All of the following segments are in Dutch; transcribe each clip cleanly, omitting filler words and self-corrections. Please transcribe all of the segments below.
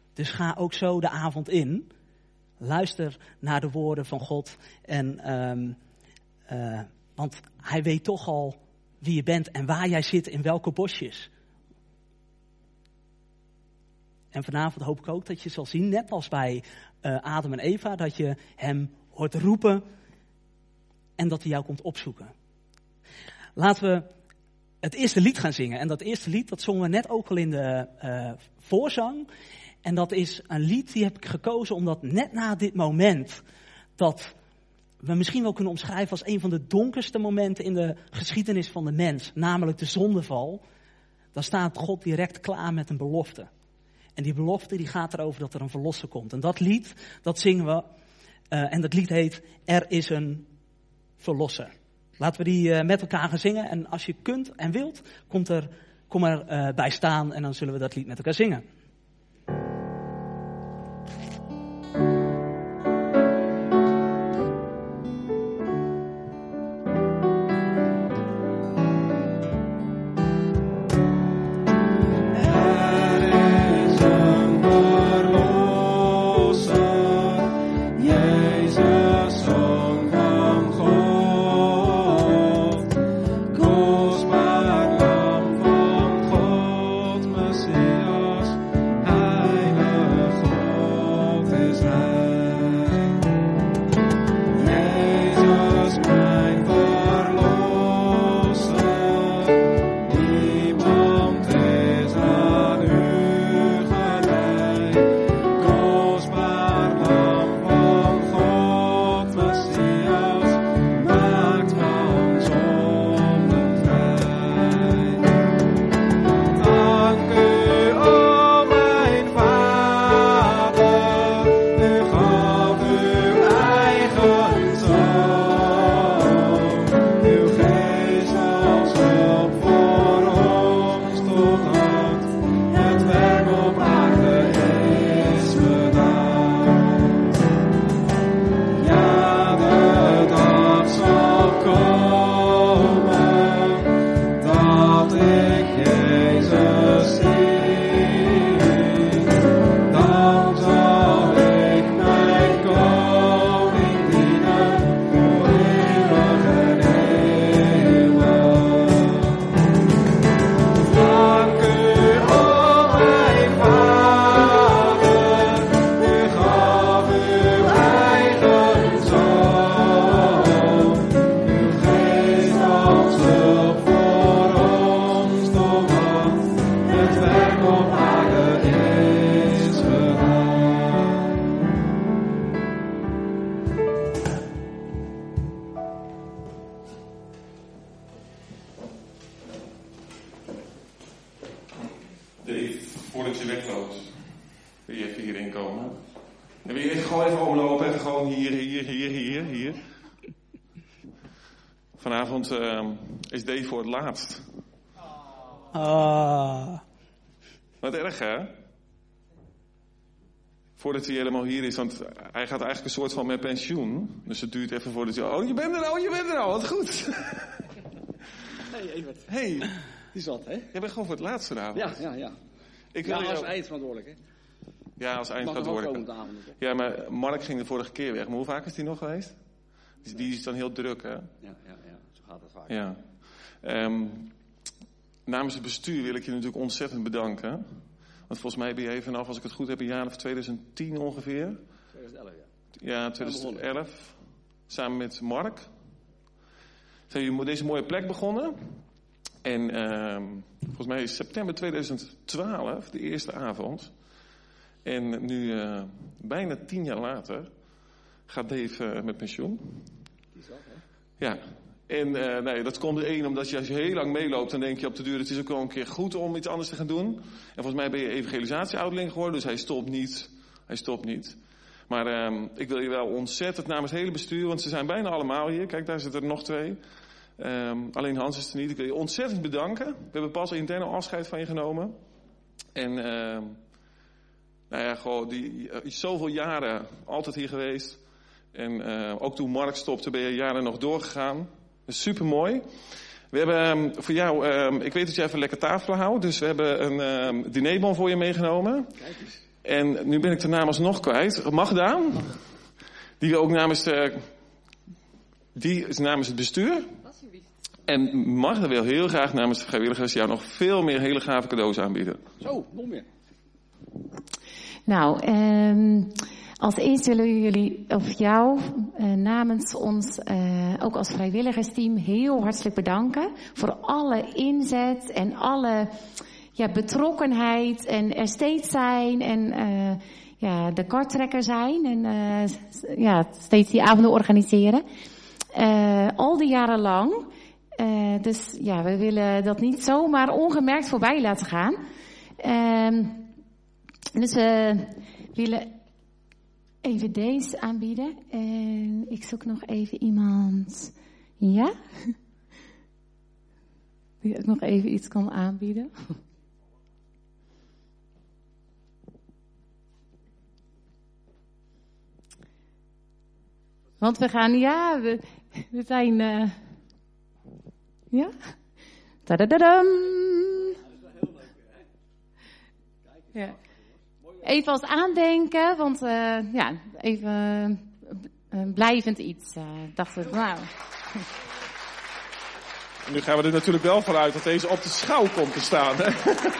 Dus ga ook zo de avond in. Luister naar de woorden van God. Want hij weet toch al wie je bent en waar jij zit, in welke bosjes. En vanavond hoop ik ook dat je zal zien, net als bij Adam en Eva, dat je hem hoort roepen en dat hij jou komt opzoeken. Laten we het eerste lied gaan zingen. En dat eerste lied, dat zongen we net ook al in de voorzang. En dat is een lied, die heb ik gekozen omdat net na dit moment, dat we misschien wel kunnen omschrijven als een van de donkerste momenten in de geschiedenis van de mens, namelijk de zondeval, dan staat God direct klaar met een belofte. En die belofte die gaat erover dat er een verlosser komt. En dat lied, dat zingen we. En dat lied heet Er is een verlosser. Laten we die met elkaar gaan zingen. En als je kunt en wilt, kom er bij staan en dan zullen we dat lied met elkaar zingen. Vanavond is Dave voor het laatst. Wat erg, hè? Voordat hij helemaal hier is, want hij gaat eigenlijk een soort van met pensioen. Dus het duurt even voordat hij... Oh, je bent er al, wat goed. Hey, Evert. Hey. Die is wat, hè? Jij bent gewoon voor het laatst vanavond. Ja. Ik wil als eindverantwoordelijk, hè? Ja, als eindverantwoordelijk. Ja, maar Mark ging de vorige keer weg. Maar hoe vaak is die nog geweest? Die is dan heel druk, hè? Ja. Zo gaat het vaak. Ja. Namens het bestuur wil ik je natuurlijk ontzettend bedanken. Want volgens mij ben jij vanaf, als ik het goed heb, een jaar of 2010 ongeveer. 2011, ja. Ja, 2011. Samen met Mark. Zijn jullie deze mooie plek begonnen. En volgens mij is september 2012 de eerste avond. En nu, bijna 10 jaar later, gaat Dave met pensioen. Die is wel, hè? Ja. En nee, dat komt omdat je, als je heel lang meeloopt, dan denk je op de duur, het is ook wel een keer goed om iets anders te gaan doen. En volgens mij ben je evangelisatie-ouderling geworden, dus hij stopt niet. Maar ik wil je wel ontzettend namens het hele bestuur, want ze zijn bijna allemaal hier. Kijk, daar zitten er nog 2. Alleen Hans is er niet. Ik wil je ontzettend bedanken. We hebben pas intern afscheid van je genomen. En nou ja, gewoon zoveel jaren altijd hier geweest. En ook toen Mark stopte, ben je jaren nog doorgegaan. Dat is super mooi. We hebben voor jou, ik weet dat jij even lekker tafelen houdt, dus we hebben een dinerbon voor je meegenomen. Kijk eens. En nu ben ik de naam alsnog kwijt. Magda, die ook die is namens het bestuur. En Magda wil heel graag namens de vrijwilligers jou nog veel meer hele gave cadeaus aanbieden. Zo, nog meer. Nou, als eerste willen jullie, of jou, namens ons, ook als vrijwilligersteam, heel hartelijk bedanken voor alle inzet en alle betrokkenheid en er steeds zijn en de karttrekker zijn en steeds die avonden organiseren. Al die jaren lang. Dus we willen dat niet zomaar ongemerkt voorbij laten gaan. Dus we willen even deze aanbieden. En ik zoek nog even iemand. Ja? Die ook nog even iets kan aanbieden. Want we gaan, we zijn, ja? Tadadadam! Ja. Even als aandenken, want even blijvend iets. Dacht ik, nou. En nu gaan we er natuurlijk wel vanuit dat deze op de schouw komt te staan. Hè?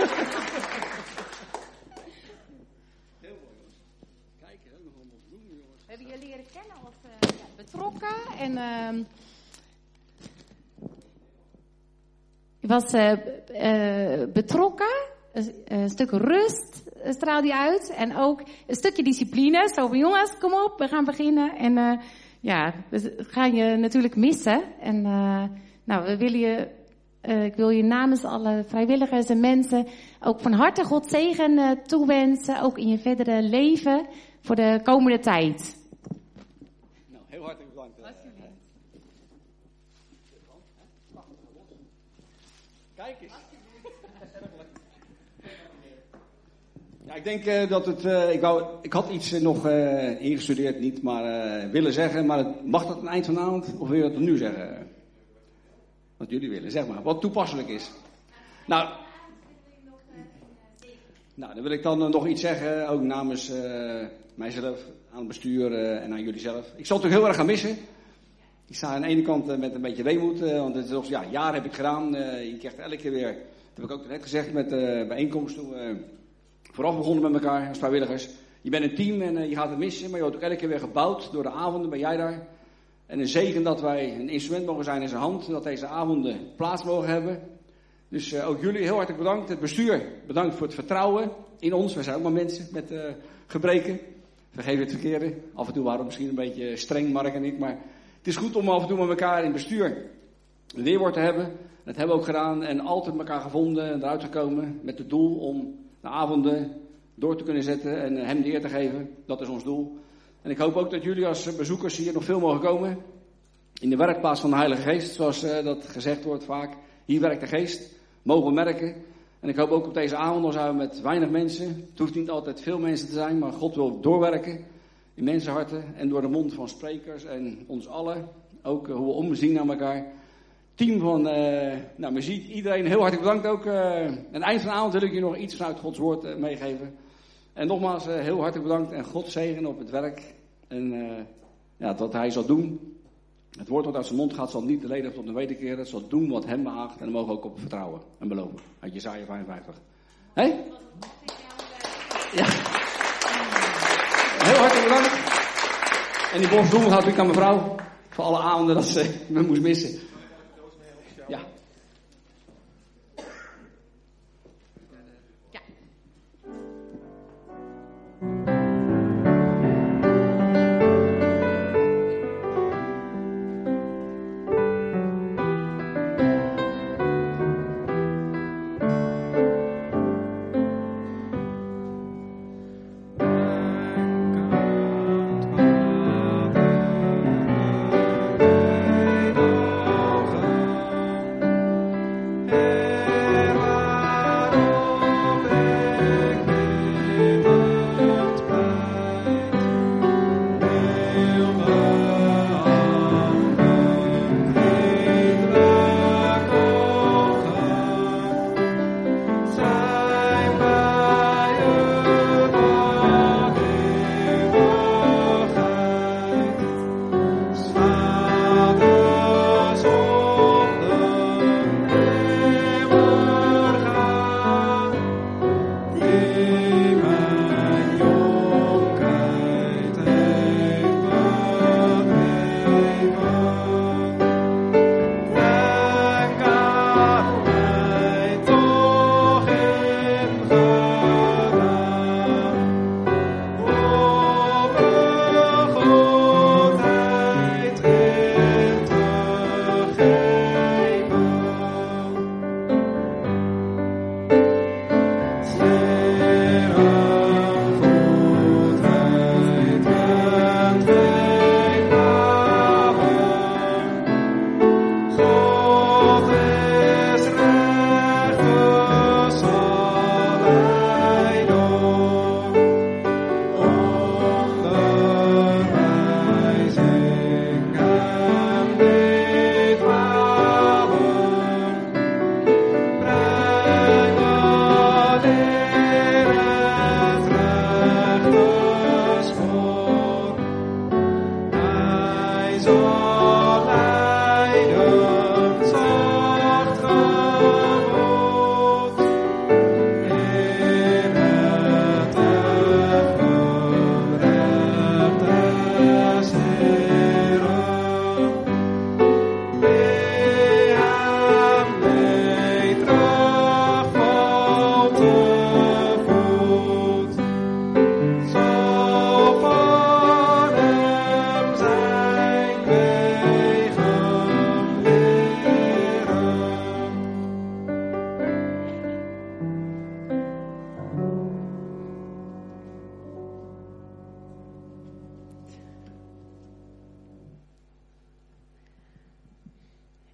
We hebben je leren kennen als betrokken en je was betrokken. Een stuk rust straalde je uit. En ook een stukje discipline. Zo van jongens, kom op, we gaan beginnen. En we gaan je natuurlijk missen. En we willen ik wil je namens alle vrijwilligers en mensen ook van harte God zegen toewensen. Ook in je verdere leven voor de komende tijd. Nou, heel hartelijk bedankt. Kijk eens. Ja, ik denk dat het... ik had iets nog ingestudeerd, niet maar willen zeggen. Maar mag dat aan het eind van de avond? Of wil je dat nu zeggen? Wat jullie willen, zeg maar. Wat toepasselijk is. Nou, dan wil ik dan nog iets zeggen. Ook namens mijzelf, aan het bestuur en aan jullie zelf. Ik zal het ook heel erg gaan missen. Ik sta aan de ene kant met een beetje weemoed. Want het is jaren heb ik gedaan. Je krijgt elke keer weer... Dat heb ik ook net gezegd met bijeenkomsten toen we vooraf begonnen met elkaar als vrijwilligers. Je bent een team en je gaat het missen. Maar je wordt ook elke keer weer gebouwd door de avonden. Ben jij daar? En een zegen dat wij een instrument mogen zijn in zijn hand. En dat deze avonden plaats mogen hebben. Dus ook jullie heel hartelijk bedankt. Het bestuur bedankt voor het vertrouwen in ons. Wij zijn ook maar mensen met gebreken. Vergeef het verkeerde. Af en toe waren we misschien een beetje streng, Mark en ik. Maar het is goed om af en toe met elkaar in het bestuur een weerwoord te hebben. Dat hebben we ook gedaan. En altijd elkaar gevonden en eruit gekomen. Met het doel om de avonden door te kunnen zetten. En hem de eer te geven. Dat is ons doel. En ik hoop ook dat jullie als bezoekers hier nog veel mogen komen. In de werkplaats van de Heilige Geest. Zoals dat gezegd wordt vaak. Hier werkt de Geest. Mogen we merken. En ik hoop ook op deze avond, dan zijn we met weinig mensen. Het hoeft niet altijd veel mensen te zijn, maar God wil doorwerken in mensenharten en door de mond van sprekers en ons allen. Ook hoe we omzien naar elkaar. Team van muziek, iedereen heel hartelijk bedankt ook. Aan het eind van de avond wil ik je nog iets vanuit Gods woord meegeven. En nogmaals heel hartelijk bedankt en God zegen op het werk. En dat hij zal doen. Het woord wat uit zijn mond gaat zal niet ledigen tot een wederkeer. Het zal doen wat hem behaagt. En daar mogen we ook op vertrouwen en beloven. Uit Jesaja 55. Hé? Ja. Heel hartelijk bedankt. En die borstbloem gaat natuurlijk aan mevrouw. Voor alle avonden dat ze me moest missen. Ja.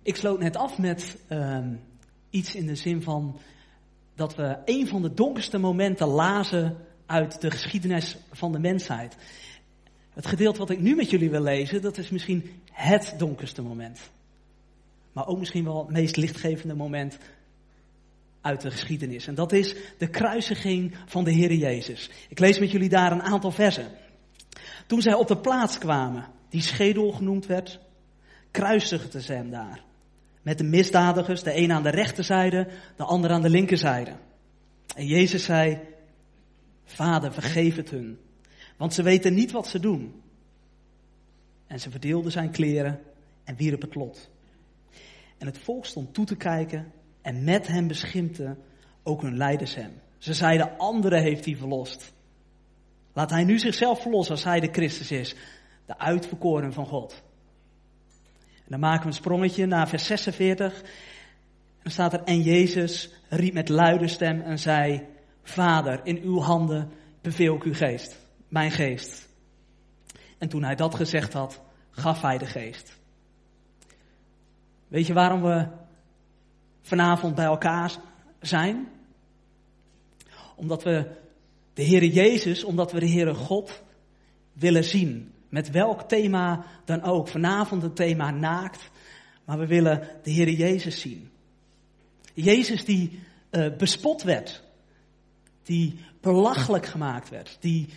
Ik sloot net af met iets in de zin van dat we een van de donkerste momenten lazen uit de geschiedenis van de mensheid. Het gedeelte wat ik nu met jullie wil lezen, dat is misschien het donkerste moment. Maar ook misschien wel het meest lichtgevende moment uit de geschiedenis. En dat is de kruisiging van de Heer Jezus. Ik lees met jullie daar een aantal versen. Toen zij op de plaats kwamen, die schedel genoemd werd, kruisigden ze hem daar. Met de misdadigers, de een aan de rechterzijde, de ander aan de linkerzijde. En Jezus zei, Vader, vergeef het hun, want ze weten niet wat ze doen. En ze verdeelden zijn kleren en wierp het lot. En het volk stond toe te kijken en met hem beschimpte ook hun leiders hem. Ze zeiden, anderen heeft hij verlost. Laat hij nu zichzelf verlossen als hij de Christus is, de uitverkoren van God. En dan maken we een sprongetje naar vers 46. En dan staat er, en Jezus riep met luide stem en zei, Vader, in uw handen beveel ik uw geest, mijn geest. En toen hij dat gezegd had, gaf hij de geest. Weet je waarom we vanavond bij elkaar zijn? Omdat we de Heere Jezus, omdat we de Heere God willen zien. Met welk thema dan ook. Vanavond het thema naakt. Maar we willen de Heere Jezus zien. Jezus die bespot werd. Die belachelijk gemaakt werd. Die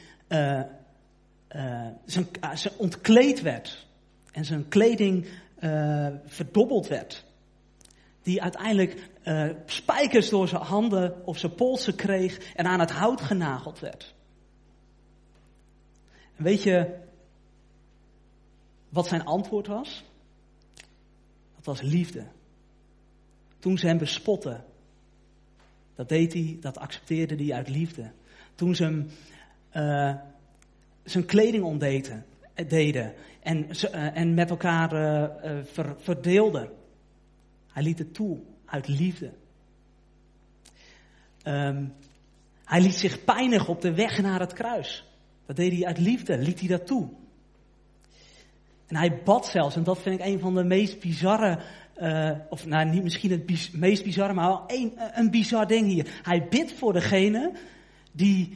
zijn ontkleed werd. En zijn kleding verdobbeld werd. Die uiteindelijk spijkers door zijn handen of zijn polsen kreeg en aan het hout genageld werd. En weet je wat zijn antwoord was? Dat was liefde. Toen ze hem bespotten, dat deed hij, dat accepteerde hij uit liefde. Toen ze hem zijn kleding ontdeden en met elkaar verdeelden. Hij liet het toe uit liefde. Hij liet zich pijnigen op de weg naar het kruis. Dat deed hij uit liefde, liet hij dat toe. En hij bad zelfs, en dat vind ik een van de meest bizarre, of nou niet misschien het meest bizarre, maar wel een bizar ding hier. Hij bidt voor degene die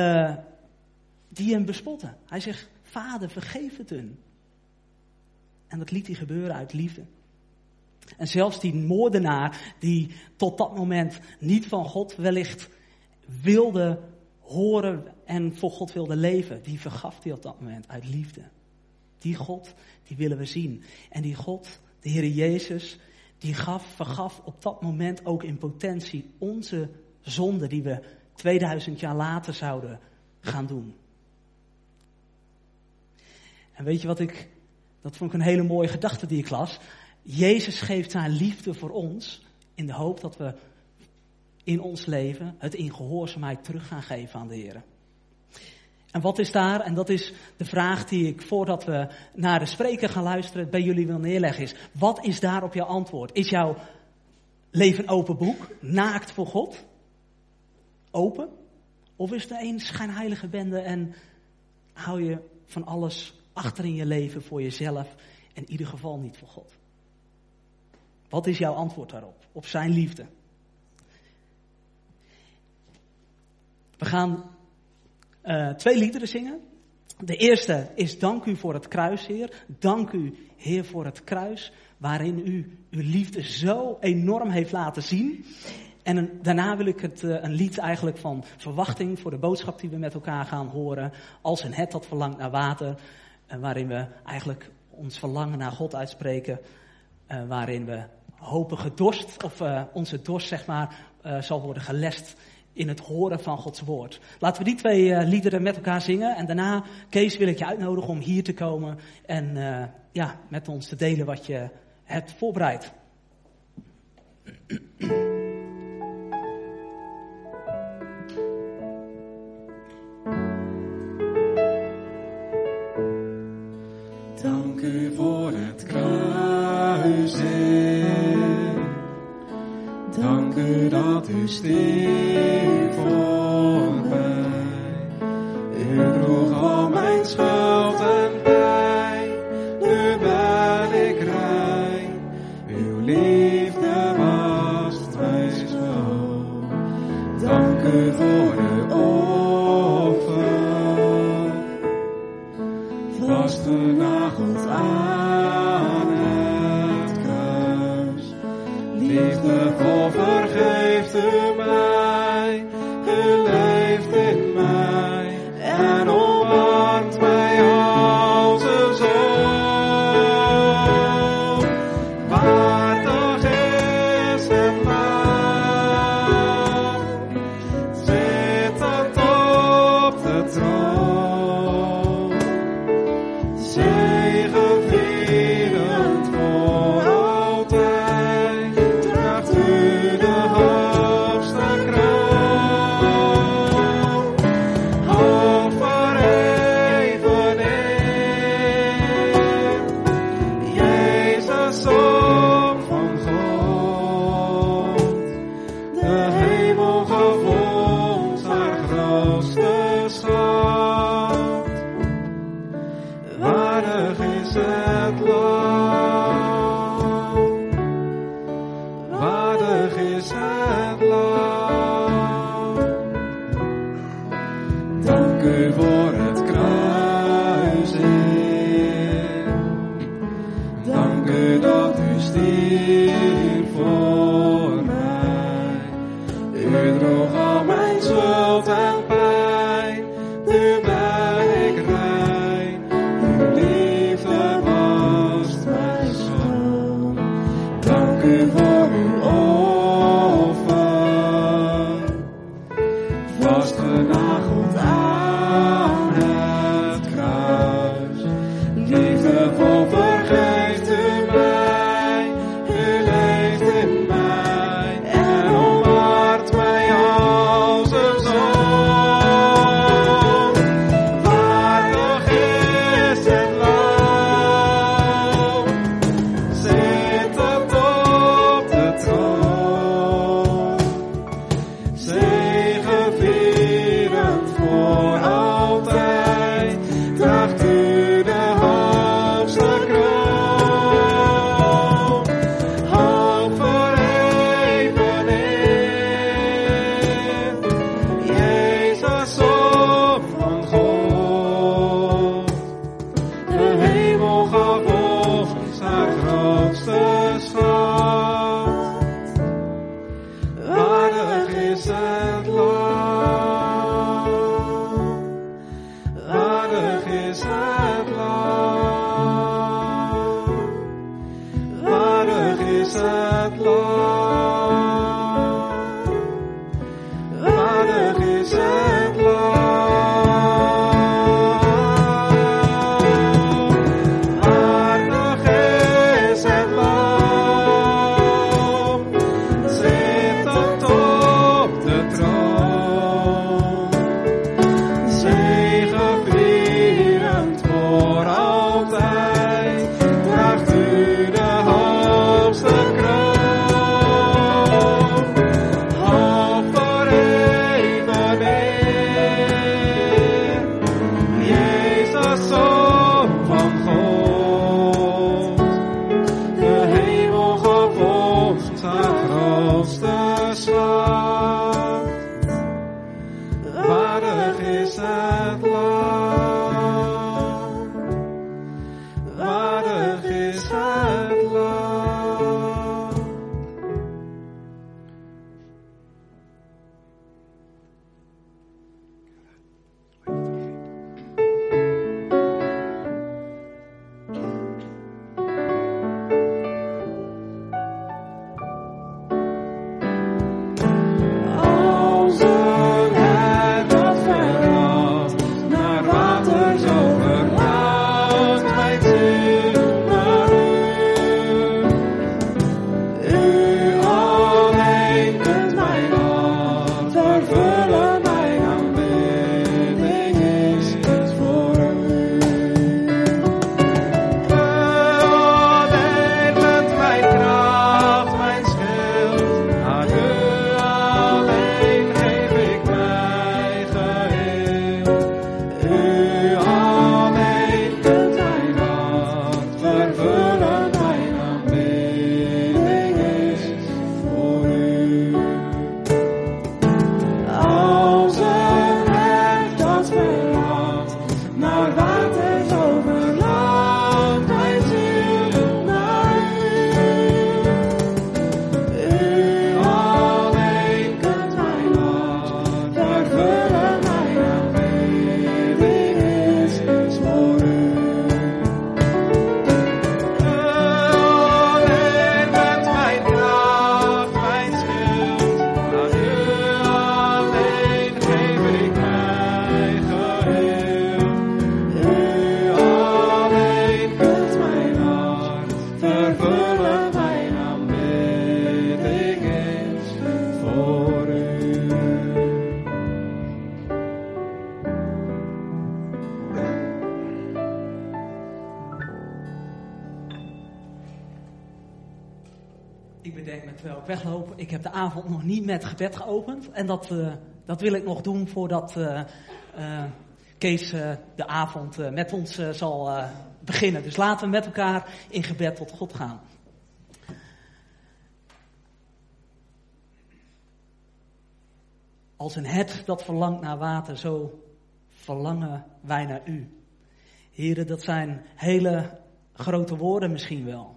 hem bespotten. Hij zegt, Vader, vergeef het hun. En dat liet hij gebeuren uit liefde. En zelfs die moordenaar die tot dat moment niet van God wellicht wilde horen en voor God wilde leven, die vergaf hij op dat moment uit liefde. Die God, die willen we zien. En die God, de Heere Jezus, die vergaf op dat moment ook in potentie onze zonde die we 2000 jaar later zouden gaan doen. En weet je wat dat vond ik een hele mooie gedachte die ik las. Jezus geeft zijn liefde voor ons in de hoop dat we in ons leven het in gehoorzaamheid terug gaan geven aan de Heer. En wat is daar, en dat is de vraag die ik voordat we naar de spreker gaan luisteren bij jullie wil neerleggen is. Wat is daarop jouw antwoord? Is jouw leven een open boek, naakt voor God? Open? Of is het een schijnheilige bende en hou je van alles achter in je leven voor jezelf en in ieder geval niet voor God? Wat is jouw antwoord daarop? Op zijn liefde. We gaan 2 liederen zingen. De eerste is Dank u voor het kruis, Heer. Dank u, Heer, voor het kruis. Waarin u uw liefde zo enorm heeft laten zien. En daarna wil ik een lied eigenlijk van verwachting voor de boodschap die we met elkaar gaan horen. Als een het dat verlangt naar water. Waarin we eigenlijk ons verlangen naar God uitspreken. Waarin we hopen gedorst, of onze dorst zeg maar, zal worden gelest in het horen van Gods woord. Laten we die 2 liederen met elkaar zingen. En daarna, Kees, wil ik je uitnodigen om hier te komen en met ons te delen wat je hebt voorbereid. Dank u voor het kruis, Heer. Dank u dat u stierf voor mij. U droeg al mijn schuld en pijn. Nu ben ik rein. Uw en omarmt mij als een zoon. Waardig is het lam, zittend op de troon, zegevierend voor altijd, draagt u de hoogste kroon. Hoog verheven in Jezus, Zoon van God, de hemel gevoeld haar grootste schat. Waardig is het lam, waardig is het lam. Dank u voor het kruis, Heer. Dank u dat u stierf voor mij. U droeg al mijn schuld en pijn. Nu ben ik rein. Uw liefde wast mij schoon. Dank u voor uw offer, vastgenageld aan het kruis. Liefdevol vergeeft u mij, u leeft in mij en omarmt mij als een zoon. Waardig is het lam, zittend op de troon, zegevierend voor altijd, draagt u de hoogste kroon. Hoog verheven in Jezus, Zoon van God, de hemel gevolgd is haar grootste schat. Waardig is het lam, waardig is het lam, waardig is het lam, waardig is het lam, waardig is het lam, zittend op de troon, zegevierend voor Ik bedenk me terwijl ik wegloop, ik heb de avond nog niet met gebed geopend. En dat wil ik nog doen voordat Kees de avond met ons zal beginnen. Dus laten we met elkaar in gebed tot God gaan. Als een hert dat verlangt naar water, zo verlangen wij naar u. Heren, dat zijn hele grote woorden misschien wel.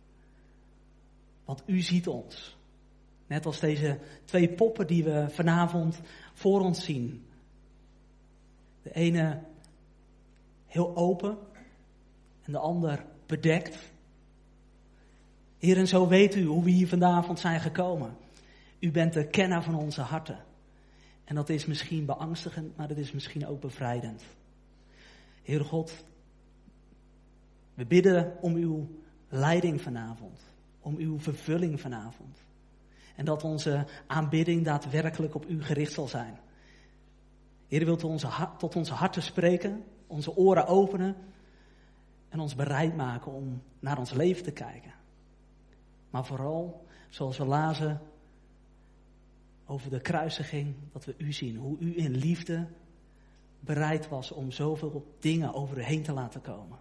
Want u ziet ons. Net als deze 2 poppen die we vanavond voor ons zien. De ene heel open en de ander bedekt. Heer, en zo weet u hoe we hier vanavond zijn gekomen. U bent de kenner van onze harten. En dat is misschien beangstigend, maar dat is misschien ook bevrijdend. Heer God, we bidden om uw leiding vanavond. Om uw vervulling vanavond. En dat onze aanbidding daadwerkelijk op u gericht zal zijn. Heer, wilt u tot onze harten spreken, onze oren openen en ons bereid maken om naar ons leven te kijken. Maar vooral, zoals we lazen over de kruisiging, dat we u zien. Hoe u in liefde bereid was om zoveel dingen over u heen te laten komen.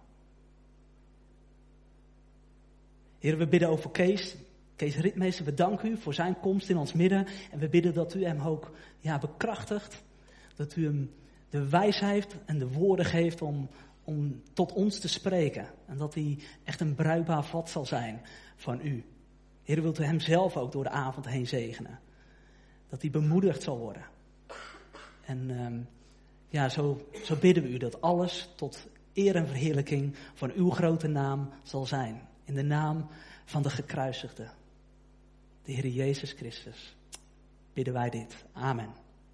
Heer, we bidden over Kees Ritmeester, we danken u voor zijn komst in ons midden. En we bidden dat u hem ook bekrachtigt. Dat u hem de wijsheid en de woorden geeft om tot ons te spreken. En dat hij echt een bruikbaar vat zal zijn van u. Heer, wilt u hem zelf ook door de avond heen zegenen. Dat hij bemoedigd zal worden. En zo bidden we u dat alles tot eer en verheerlijking van uw grote naam zal zijn. In de naam van de gekruisigde, de Heer Jezus Christus, bidden wij dit. Amen.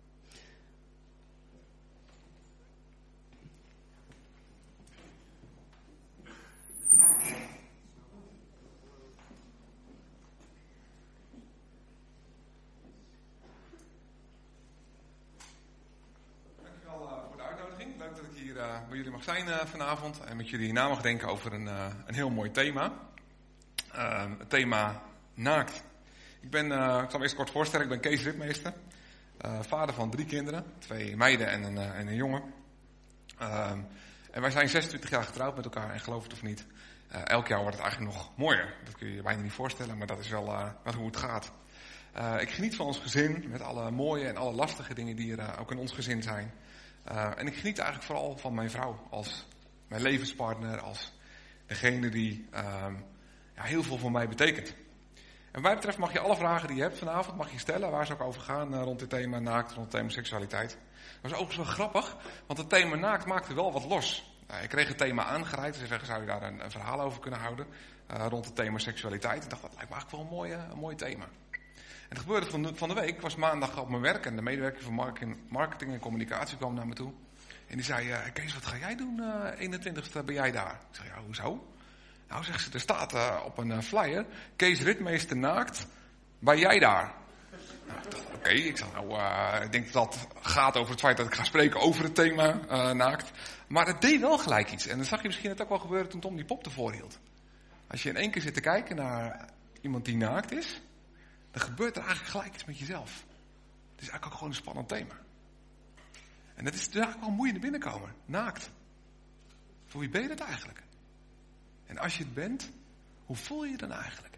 Dankjewel voor de uitnodiging. Leuk dat ik hier bij jullie mag zijn vanavond en met jullie na mag denken over een heel mooi thema. Het thema naakt. Ik zal me eerst kort voorstellen, ik ben Kees Ritmeester. Vader van 3 kinderen, 2 meiden en een jongen. En wij zijn 26 jaar getrouwd met elkaar en geloof het of niet, elk jaar wordt het eigenlijk nog mooier. Dat kun je je bijna niet voorstellen, maar dat is wel hoe het gaat. Ik geniet van ons gezin met alle mooie en alle lastige dingen die er ook in ons gezin zijn. En ik geniet eigenlijk vooral van mijn vrouw als mijn levenspartner, als degene die heel veel voor mij betekent. En wat mij betreft mag je alle vragen die je hebt vanavond mag je stellen, waar ze ook over gaan rond het thema naakt, rond het thema seksualiteit. Dat is ook zo grappig, want het thema naakt maakte wel wat los. Ik kreeg het thema aangereikt, ze zeggen, zou je daar een verhaal over kunnen houden rond het thema seksualiteit. Ik dacht, dat lijkt me eigenlijk wel een mooi thema. En het gebeurde van de week, ik was maandag op mijn werk en de medewerker van marketing en communicatie kwam naar me toe. En die zei, Kees, wat ga jij doen 21ste, ben jij daar? Ik zei, ja, hoezo? Nou, zegt ze, er staat op een flyer, Kees Ritmeester naakt, ben jij daar? Nou, ik dacht, oké, ik zei, ik denk dat het gaat over het feit dat ik ga spreken over het thema naakt. Maar het deed wel gelijk iets. En dan zag je misschien het ook wel gebeuren toen Tom die pop ervoor hield. Als je in één keer zit te kijken naar iemand die naakt is, dan gebeurt er eigenlijk gelijk iets met jezelf. Het is eigenlijk ook gewoon een spannend thema. En dat is dus eigenlijk wel een moeilijke binnenkomen. Naakt. Voor wie ben je dat eigenlijk? En als je het bent, hoe voel je je dan eigenlijk?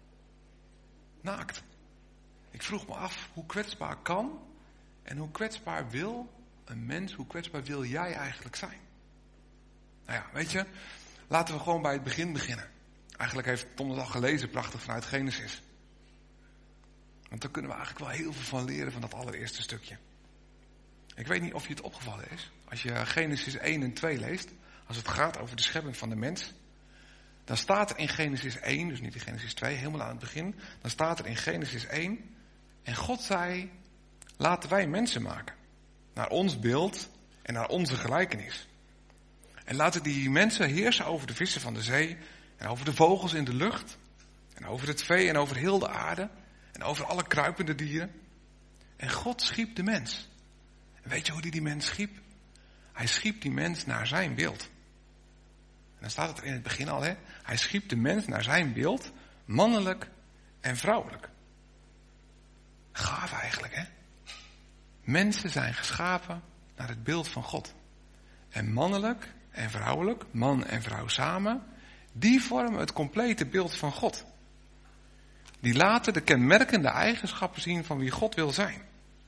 Naakt. Ik vroeg me af, hoe kwetsbaar kan en hoe kwetsbaar wil een mens, hoe kwetsbaar wil jij eigenlijk zijn? Nou ja, weet je, laten we gewoon bij het begin beginnen. Eigenlijk heeft Tom het al gelezen, prachtig vanuit Genesis. Want daar kunnen we eigenlijk wel heel veel van leren van dat allereerste stukje. Ik weet niet of je het opgevallen is. Als je Genesis 1 en 2 leest, als het gaat over de schepping van de mens, dan staat er in Genesis 1, dus niet in Genesis 2, helemaal aan het begin, dan staat er in Genesis 1, en God zei, laten wij mensen maken, naar ons beeld en naar onze gelijkenis. En laten die mensen heersen over de vissen van de zee, en over de vogels in de lucht, en over het vee en over heel de aarde, en over alle kruipende dieren. En God schiep de mens. En weet je hoe die mens schiep? Hij schiep die mens naar zijn beeld. En dan staat het er in het begin al, hè? Hij schiep de mens naar zijn beeld, mannelijk en vrouwelijk. Gaaf eigenlijk, hè? Mensen zijn geschapen naar het beeld van God. En mannelijk en vrouwelijk, man en vrouw samen, die vormen het complete beeld van God. Die laten de kenmerkende eigenschappen zien van wie God wil zijn.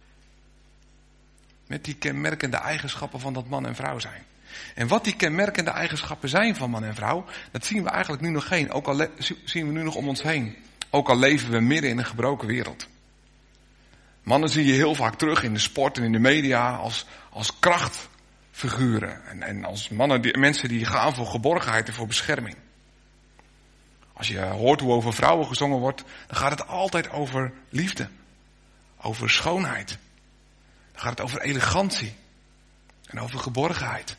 Met die kenmerkende eigenschappen van dat man en vrouw zijn. En wat die kenmerkende eigenschappen zijn van man en vrouw, dat zien we eigenlijk nu nog geen. Ook al zien we nu nog om ons heen. Ook al leven we midden in een gebroken wereld. Mannen zie je heel vaak terug in de sport en in de media als krachtfiguren. En als mensen die gaan voor geborgenheid en voor bescherming. Als je hoort hoe over vrouwen gezongen wordt, dan gaat het altijd over liefde. Over schoonheid. Dan gaat het over elegantie. En over geborgenheid.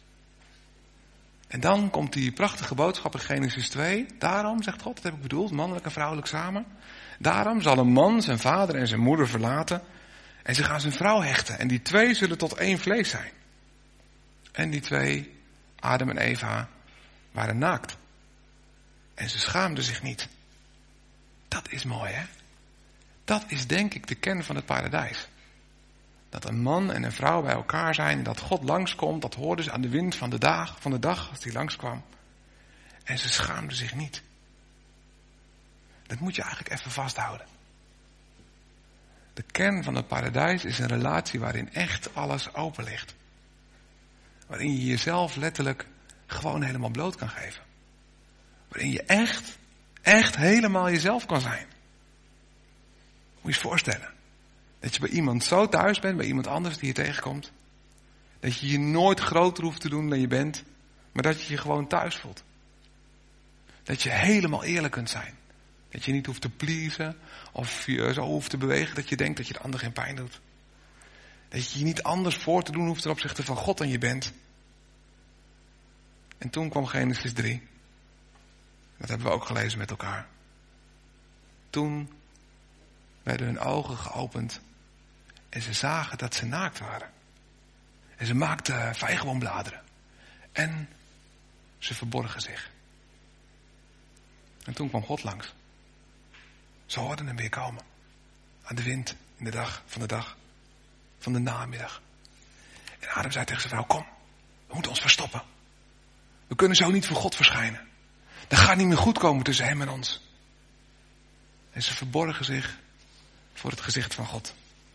En dan komt die prachtige boodschap in Genesis 2. Daarom, zegt God, dat heb ik bedoeld, mannelijk en vrouwelijk samen. Daarom zal een man zijn vader en zijn moeder verlaten en zich aan zijn vrouw hechten. En die twee zullen tot één vlees zijn. En die twee, Adam en Eva, waren naakt. En ze schaamden zich niet. Dat is mooi, hè? Dat is denk ik de kern van het paradijs. Dat een man en een vrouw bij elkaar zijn en dat God langskomt, dat hoorden ze aan de wind van de dag als hij langskwam. En ze schaamden zich niet. Dat moet je eigenlijk even vasthouden. De kern van het paradijs is een relatie waarin echt alles open ligt. Waarin je jezelf letterlijk gewoon helemaal bloot kan geven. Waarin je echt helemaal jezelf kan zijn. Moet je je voorstellen. Dat je bij iemand zo thuis bent, bij iemand anders die je tegenkomt. Dat je je nooit groter hoeft te doen dan je bent. Maar dat je je gewoon thuis voelt. Dat je helemaal eerlijk kunt zijn. Dat je niet hoeft te pleasen of je zo hoeft te bewegen dat je denkt dat je de ander geen pijn doet. Dat je je niet anders voor te doen hoeft ten opzichte van God dan je bent. En toen kwam Genesis 3. Dat hebben we ook gelezen met elkaar. Toen werden hun ogen geopend en ze zagen dat ze naakt waren. En ze maakten vijgenboombladeren. En ze verborgen zich. En toen kwam God langs. Ze hoorden hem weer komen. Aan de wind, in de dag, van de namiddag. En Adam zei tegen zijn vrouw, kom, we moeten ons verstoppen. We kunnen zo niet voor God verschijnen. Dat gaat niet meer goed komen tussen hem en ons. En ze verborgen zich voor het gezicht van God.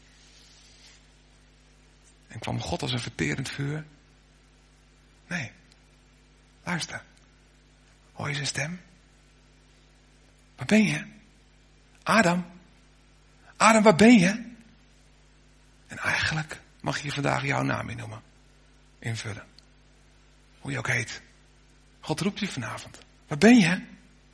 En kwam God als een verterend vuur? Nee. Luister. Hoor je zijn stem? Waar ben je? Adam? Adam, waar ben je? En eigenlijk mag je vandaag jouw naam innoemen. Invullen. Hoe je ook heet. God roept je vanavond. Waar ben je?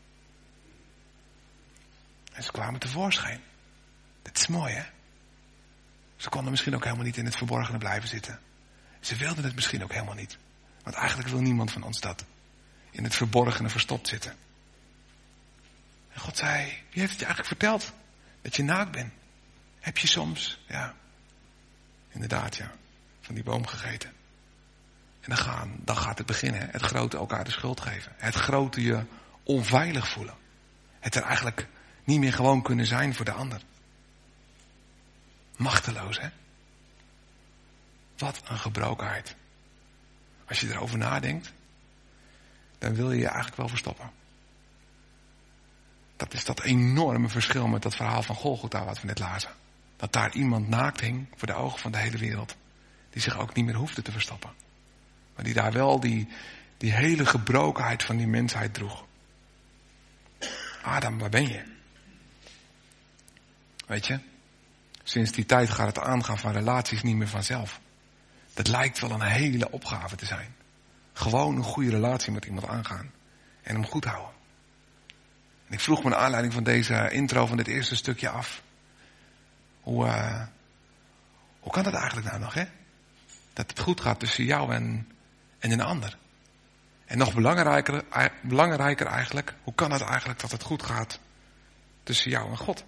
En ze kwamen tevoorschijn. Dit is mooi, hè? Ze konden misschien ook helemaal niet in het verborgene blijven zitten. Ze wilden het misschien ook helemaal niet. Want eigenlijk wil niemand van ons dat. In het verborgene verstopt zitten. En God zei, wie heeft het je eigenlijk verteld? Dat je naakt bent. Heb je soms, ja, inderdaad ja, van die boom gegeten. En dan gaat het beginnen. Het grote elkaar de schuld geven. Het grote je onveilig voelen. Het er eigenlijk niet meer gewoon kunnen zijn voor de ander. Machteloos, hè? Wat een gebrokenheid. Als je erover nadenkt, dan wil je je eigenlijk wel verstoppen. Dat is dat enorme verschil met dat verhaal van Golgotha wat we net lazen. Dat daar iemand naakt hing voor de ogen van de hele wereld. Die zich ook niet meer hoefde te verstoppen. Maar die daar wel die hele gebrokenheid van die mensheid droeg. Adam, waar ben je? Weet je, sinds die tijd gaat het aangaan van relaties niet meer vanzelf. Dat lijkt wel een hele opgave te zijn. Gewoon een goede relatie met iemand aangaan. En hem goed houden. En ik vroeg me naar aanleiding van deze intro van dit eerste stukje af. Hoe kan dat eigenlijk nou nog, hè? Dat het goed gaat tussen jou en een ander. En nog belangrijker eigenlijk, hoe kan het eigenlijk dat het goed gaat tussen jou en God?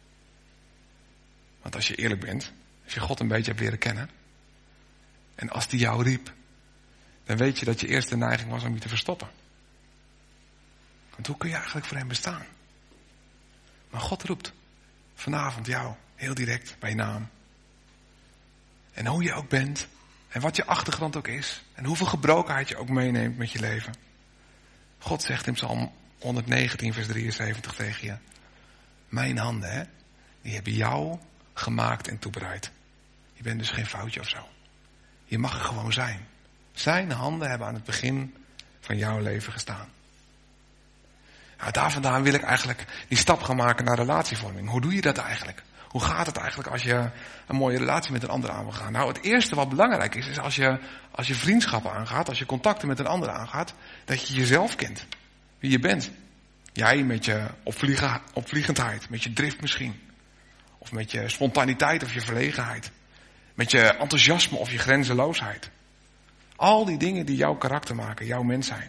Want als je eerlijk bent, als je God een beetje hebt leren kennen, en als die jou riep, dan weet je dat je eerste neiging was om je te verstoppen. Want hoe kun je eigenlijk voor hem bestaan? Maar God roept vanavond jou heel direct bij je naam. En hoe je ook bent. En wat je achtergrond ook is. En hoeveel gebrokenheid je ook meeneemt met je leven. God zegt in Psalm 119 vers 73 tegen je. Mijn handen, hè, die hebben jou gemaakt en toebereid. Je bent dus geen foutje of zo. Je mag er gewoon zijn. Zijn handen hebben aan het begin van jouw leven gestaan. Nou, daar vandaan wil ik eigenlijk die stap gaan maken naar relatievorming. Hoe doe je dat eigenlijk? Hoe gaat het eigenlijk als je een mooie relatie met een ander aan wil gaan? Nou, het eerste wat belangrijk is als je vriendschappen aangaat, als je contacten met een ander aangaat, dat je jezelf kent. Wie je bent. Jij met je opvliegendheid, met je drift misschien. Of met je spontaniteit of je verlegenheid. Met je enthousiasme of je grenzeloosheid. Al die dingen die jouw karakter maken, jouw mens zijn.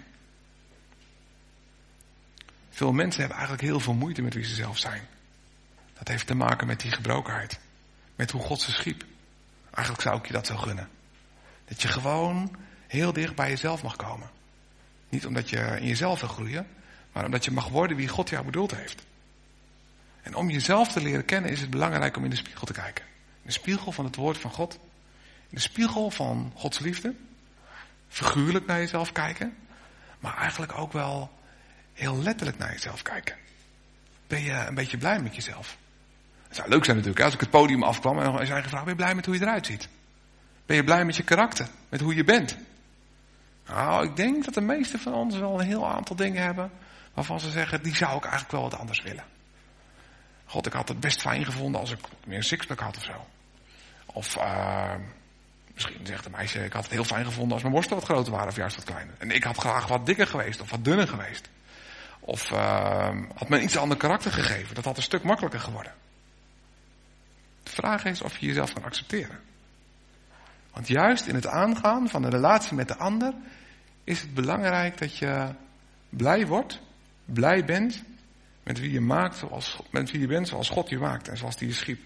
Veel mensen hebben eigenlijk heel veel moeite met wie ze zelf zijn. Dat heeft te maken met die gebrokenheid. Met hoe God ze schiep. Eigenlijk zou ik je dat zo gunnen. Dat je gewoon heel dicht bij jezelf mag komen. Niet omdat je in jezelf wil groeien, maar omdat je mag worden wie God jou bedoeld heeft. En om jezelf te leren kennen is het belangrijk om in de spiegel te kijken. In de spiegel van het woord van God. In de spiegel van Gods liefde. Figuurlijk naar jezelf kijken. Maar eigenlijk ook wel heel letterlijk naar jezelf kijken. Ben je een beetje blij met jezelf? Het zou leuk zijn natuurlijk, als ik het podium afkwam en dan is hij gevraagd, ben je blij met hoe je eruit ziet? Ben je blij met je karakter? Met hoe je bent? Nou, ik denk dat de meesten van ons wel een heel aantal dingen hebben waarvan ze zeggen, die zou ik eigenlijk wel wat anders willen. God, ik had het best fijn gevonden als ik meer een sixpack had of zo. Of misschien zegt een meisje, ik had het heel fijn gevonden als mijn borsten wat groter waren of juist wat kleiner. En ik had graag wat dikker geweest of wat dunner geweest. Of had me een iets ander karakter gegeven. Dat had een stuk makkelijker geworden. De vraag is of je jezelf kan accepteren. Want juist in het aangaan van de relatie met de ander is het belangrijk dat je blij wordt, blij bent met wie je maakt, met wie je bent zoals God je maakt en zoals hij je schiep.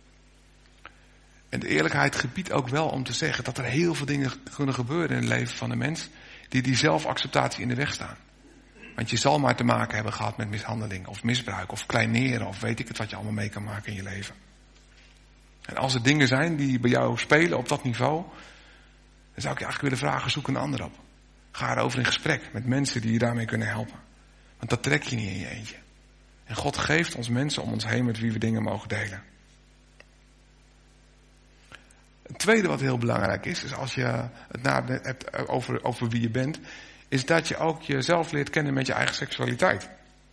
En de eerlijkheid gebiedt ook wel om te zeggen dat er heel veel dingen kunnen gebeuren in het leven van een mens die zelfacceptatie in de weg staan. Want je zal maar te maken hebben gehad met mishandeling of misbruik of kleineren of weet ik het wat je allemaal mee kan maken in je leven. En als er dingen zijn die bij jou spelen op dat niveau, dan zou ik je eigenlijk willen vragen, zoek een ander op. Ga erover in gesprek met mensen die je daarmee kunnen helpen. Want dat trek je niet in je eentje. En God geeft ons mensen om ons heen met wie we dingen mogen delen. Het tweede wat heel belangrijk is als je het hebt over wie je bent, is dat je ook jezelf leert kennen met je eigen seksualiteit.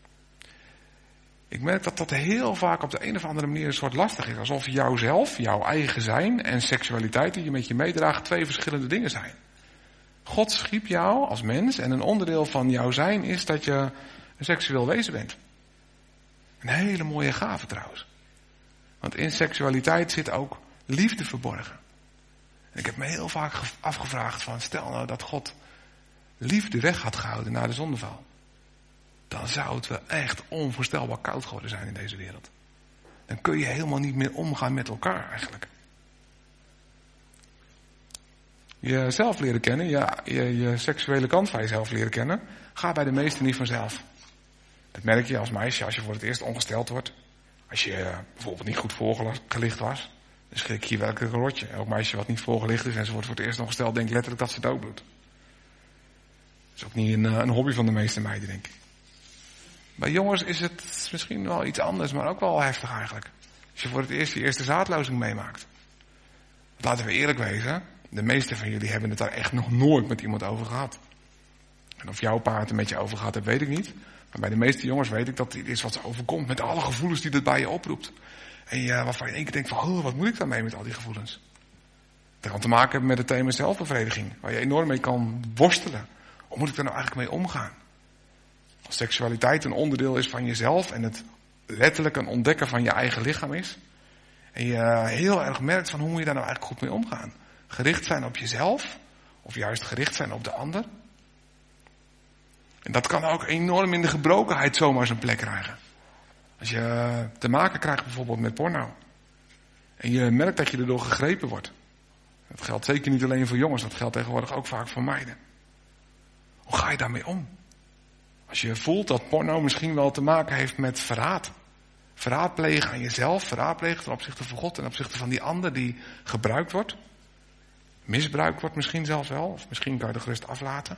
Ik merk dat dat heel vaak op de een of andere manier een soort lastig is. Alsof jouzelf, jouw eigen zijn en seksualiteit die je met je meedraagt twee verschillende dingen zijn. God schiep jou als mens en een onderdeel van jouw zijn is dat je een seksueel wezen bent. Een hele mooie gave trouwens. Want in seksualiteit zit ook liefde verborgen. En ik heb me heel vaak afgevraagd van stel nou dat God liefde weg had gehouden na de zondeval. Dan zou het wel echt onvoorstelbaar koud geworden zijn in deze wereld. Dan kun je helemaal niet meer omgaan met elkaar eigenlijk. Jezelf leren kennen, je seksuele kant van jezelf leren kennen, gaat bij de meesten niet vanzelf. Dat merk je als meisje als je voor het eerst ongesteld wordt. Als je bijvoorbeeld niet goed voorgelicht was, dan schrik je werkelijk een rotje. Elk meisje wat niet voorgelicht is en ze wordt voor het eerst ongesteld, denkt letterlijk dat ze doodbloedt. Dat is ook niet een hobby van de meeste meiden, denk ik. Bij jongens is het misschien wel iets anders, maar ook wel heftig eigenlijk. Als je voor het eerst je eerste zaadlozing meemaakt. Laten we eerlijk wezen, de meeste van jullie hebben het daar echt nog nooit met iemand over gehad. En of jouw pa het er met je over gehad heeft, weet ik niet. Maar bij de meeste jongens weet ik dat dit is wat ze overkomt met alle gevoelens die dat bij je oproept. En waarvan je in één keer denkt van, oh, wat moet ik daarmee met al die gevoelens? Dat kan te maken hebben met het thema zelfbevrediging, waar je enorm mee kan worstelen. Hoe moet ik daar nou eigenlijk mee omgaan? Als seksualiteit een onderdeel is van jezelf en het letterlijk een ontdekken van je eigen lichaam is. En je heel erg merkt van hoe moet je daar nou eigenlijk goed mee omgaan. Gericht zijn op jezelf of juist gericht zijn op de ander. En dat kan ook enorm in de gebrokenheid zomaar zijn plek krijgen. Als je te maken krijgt bijvoorbeeld met porno. En je merkt dat je erdoor gegrepen wordt. Dat geldt zeker niet alleen voor jongens, dat geldt tegenwoordig ook vaak voor meiden. Hoe ga je daarmee om? Als je voelt dat porno misschien wel te maken heeft met verraad. Verraad plegen aan jezelf, verraad plegen ten opzichte van God en ten opzichte van die ander die gebruikt wordt. Misbruikt wordt misschien zelfs wel, of misschien kan je er gerust aflaten.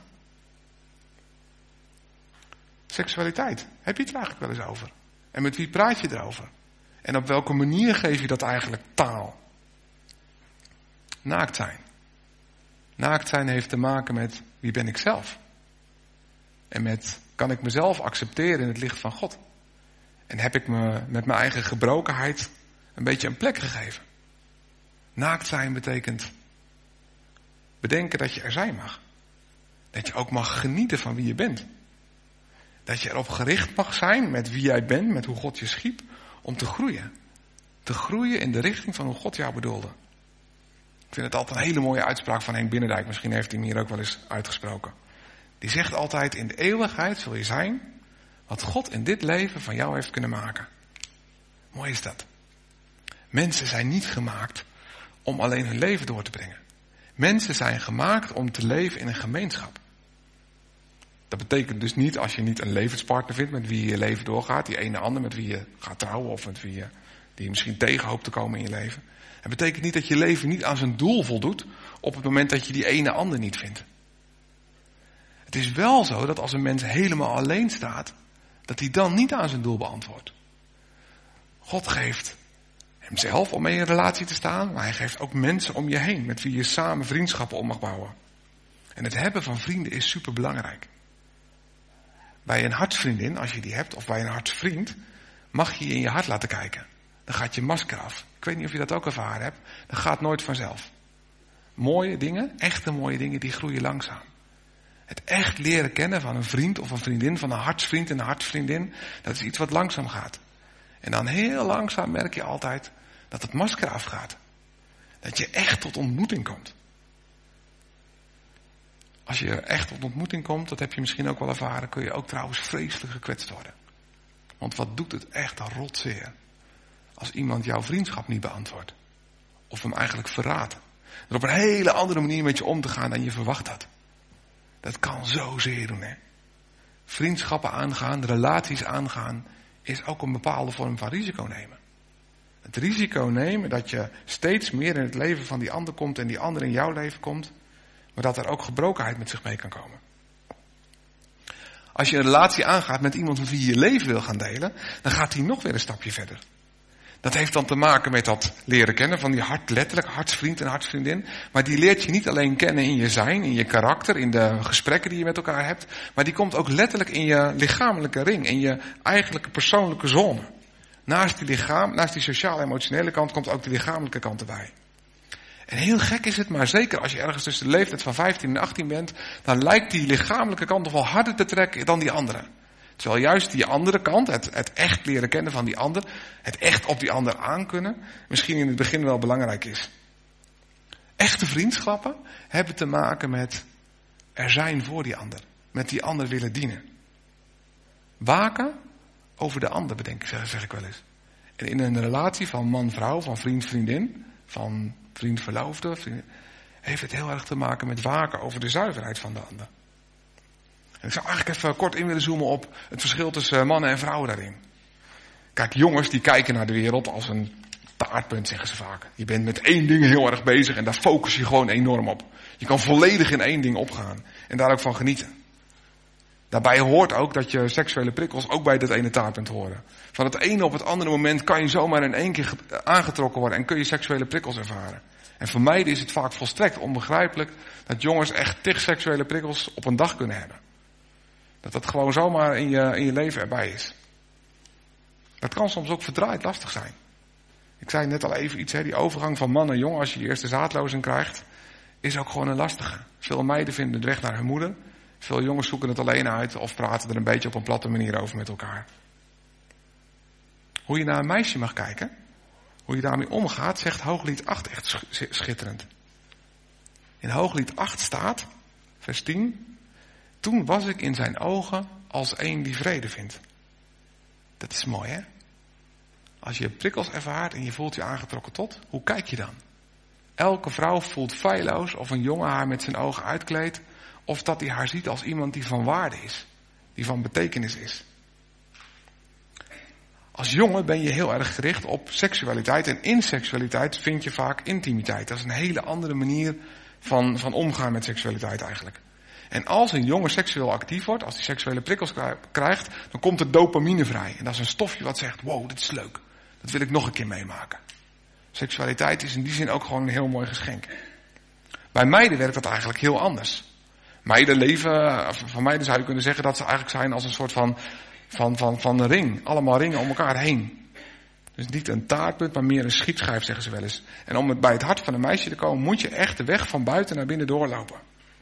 Seksualiteit, heb je het er eigenlijk wel eens over? En met wie praat je erover? En op welke manier geef je dat eigenlijk taal? Naakt zijn. Naakt zijn heeft te maken met wie ben ik zelf? En met kan ik mezelf accepteren in het licht van God? En heb ik me met mijn eigen gebrokenheid een beetje een plek gegeven? Naakt zijn betekent bedenken dat je er zijn mag. Dat je ook mag genieten van wie je bent. Dat je erop gericht mag zijn met wie jij bent, met hoe God je schiep, om te groeien. Te groeien in de richting van hoe God jou bedoelde. Ik vind het altijd een hele mooie uitspraak van Henk Binnendijk. Misschien heeft hij hem hier ook wel eens uitgesproken. Die zegt altijd, in de eeuwigheid zul je zijn wat God in dit leven van jou heeft kunnen maken. Mooi is dat. Mensen zijn niet gemaakt om alleen hun leven door te brengen. Mensen zijn gemaakt om te leven in een gemeenschap. Dat betekent dus niet als je niet een levenspartner vindt met wie je je leven doorgaat. Die ene ander met wie je gaat trouwen of met wie je misschien tegen hoopt te komen in je leven. Het betekent niet dat je leven niet aan zijn doel voldoet op het moment dat je die ene ander niet vindt. Het is wel zo dat als een mens helemaal alleen staat, dat hij dan niet aan zijn doel beantwoordt. God geeft hemzelf om mee in een relatie te staan, maar hij geeft ook mensen om je heen met wie je samen vriendschappen op mag bouwen. En het hebben van vrienden is superbelangrijk. Bij een hartsvriendin, als je die hebt, of bij een hartsvriend, mag je in je hart laten kijken. Dan gaat je masker af. Ik weet niet of je dat ook ervaren hebt. Dat gaat nooit vanzelf. Mooie dingen, echte mooie dingen, die groeien langzaam. Het echt leren kennen van een vriend of een vriendin, van een hartsvriend en een hartsvriendin, dat is iets wat langzaam gaat. En dan heel langzaam merk je altijd dat het masker afgaat. Dat je echt tot ontmoeting komt. Als je echt tot ontmoeting komt, dat heb je misschien ook wel ervaren, kun je ook trouwens vreselijk gekwetst worden. Want wat doet het echt een rotzeer als iemand jouw vriendschap niet beantwoordt. Of hem eigenlijk verraadt. Er op een hele andere manier met je om te gaan dan je verwacht had. Dat kan zo zeer doen, hè. Vriendschappen aangaan, relaties aangaan, is ook een bepaalde vorm van risico nemen. Het risico nemen dat je steeds meer in het leven van die ander komt en die ander in jouw leven komt, maar dat er ook gebrokenheid met zich mee kan komen. Als je een relatie aangaat met iemand met wie je je leven wil gaan delen, dan gaat hij nog weer een stapje verder. Dat heeft dan te maken met dat leren kennen van die letterlijk hartsvriend en hartsvriendin. Maar die leert je niet alleen kennen in je zijn, in je karakter, in de gesprekken die je met elkaar hebt. Maar die komt ook letterlijk in je lichamelijke ring, in je eigenlijke persoonlijke zone. Naast die sociaal-emotionele kant komt ook de lichamelijke kant erbij. En heel gek is het, maar zeker als je ergens tussen de leeftijd van 15 en 18 bent, dan lijkt die lichamelijke kant nog wel harder te trekken dan die andere. Terwijl juist die andere kant, het echt leren kennen van die ander, het echt op die ander aankunnen, misschien in het begin wel belangrijk is. Echte vriendschappen hebben te maken met er zijn voor die ander. Met die ander willen dienen. Waken over de ander, zeg ik wel eens. En in een relatie van man-vrouw, van vriend-vriendin, van vriend-verloofde, heeft het heel erg te maken met waken over de zuiverheid van de ander. En ik zou eigenlijk even kort in willen zoomen op het verschil tussen mannen en vrouwen daarin. Kijk, jongens die kijken naar de wereld als een taartpunt, zeggen ze vaak. Je bent met één ding heel erg bezig en daar focus je gewoon enorm op. Je kan volledig in één ding opgaan en daar ook van genieten. Daarbij hoort ook dat je seksuele prikkels ook bij dat ene taartpunt horen. Van het ene op het andere moment kan je zomaar in één keer aangetrokken worden en kun je seksuele prikkels ervaren. En voor mij is het vaak volstrekt onbegrijpelijk dat jongens echt tig seksuele prikkels op een dag kunnen hebben. Dat gewoon zomaar in je leven erbij is. Dat kan soms ook verdraaid lastig zijn. Ik zei net al even iets, die overgang van man naar jongen als je je eerste zaadlozing krijgt, is ook gewoon een lastige. Veel meiden vinden de weg naar hun moeder. Veel jongens zoeken het alleen uit of praten er een beetje op een platte manier over met elkaar. Hoe je naar een meisje mag kijken, hoe je daarmee omgaat, zegt Hooglied 8 echt schitterend. In Hooglied 8 staat, vers 10, toen was ik in zijn ogen als een die vrede vindt. Dat is mooi, hè? Als je prikkels ervaart en je voelt je aangetrokken tot, hoe kijk je dan? Elke vrouw voelt feilloos of een jongen haar met zijn ogen uitkleedt, of dat hij haar ziet als iemand die van waarde is, die van betekenis is. Als jongen ben je heel erg gericht op seksualiteit. En in seksualiteit vind je vaak intimiteit. Dat is een hele andere manier van omgaan met seksualiteit eigenlijk. En als een jongen seksueel actief wordt, als hij seksuele prikkels krijgt, dan komt er dopamine vrij. En dat is een stofje wat zegt, wow, dit is leuk. Dat wil ik nog een keer meemaken. Seksualiteit is in die zin ook gewoon een heel mooi geschenk. Bij meiden werkt dat eigenlijk heel anders. Meiden leven, van meiden zou je kunnen zeggen dat ze eigenlijk zijn als een soort van een ring. Allemaal ringen om elkaar heen. Dus niet een taartpunt, maar meer een schietschijf, zeggen ze wel eens. En om bij het hart van een meisje te komen, moet je echt de weg van buiten naar binnen doorlopen.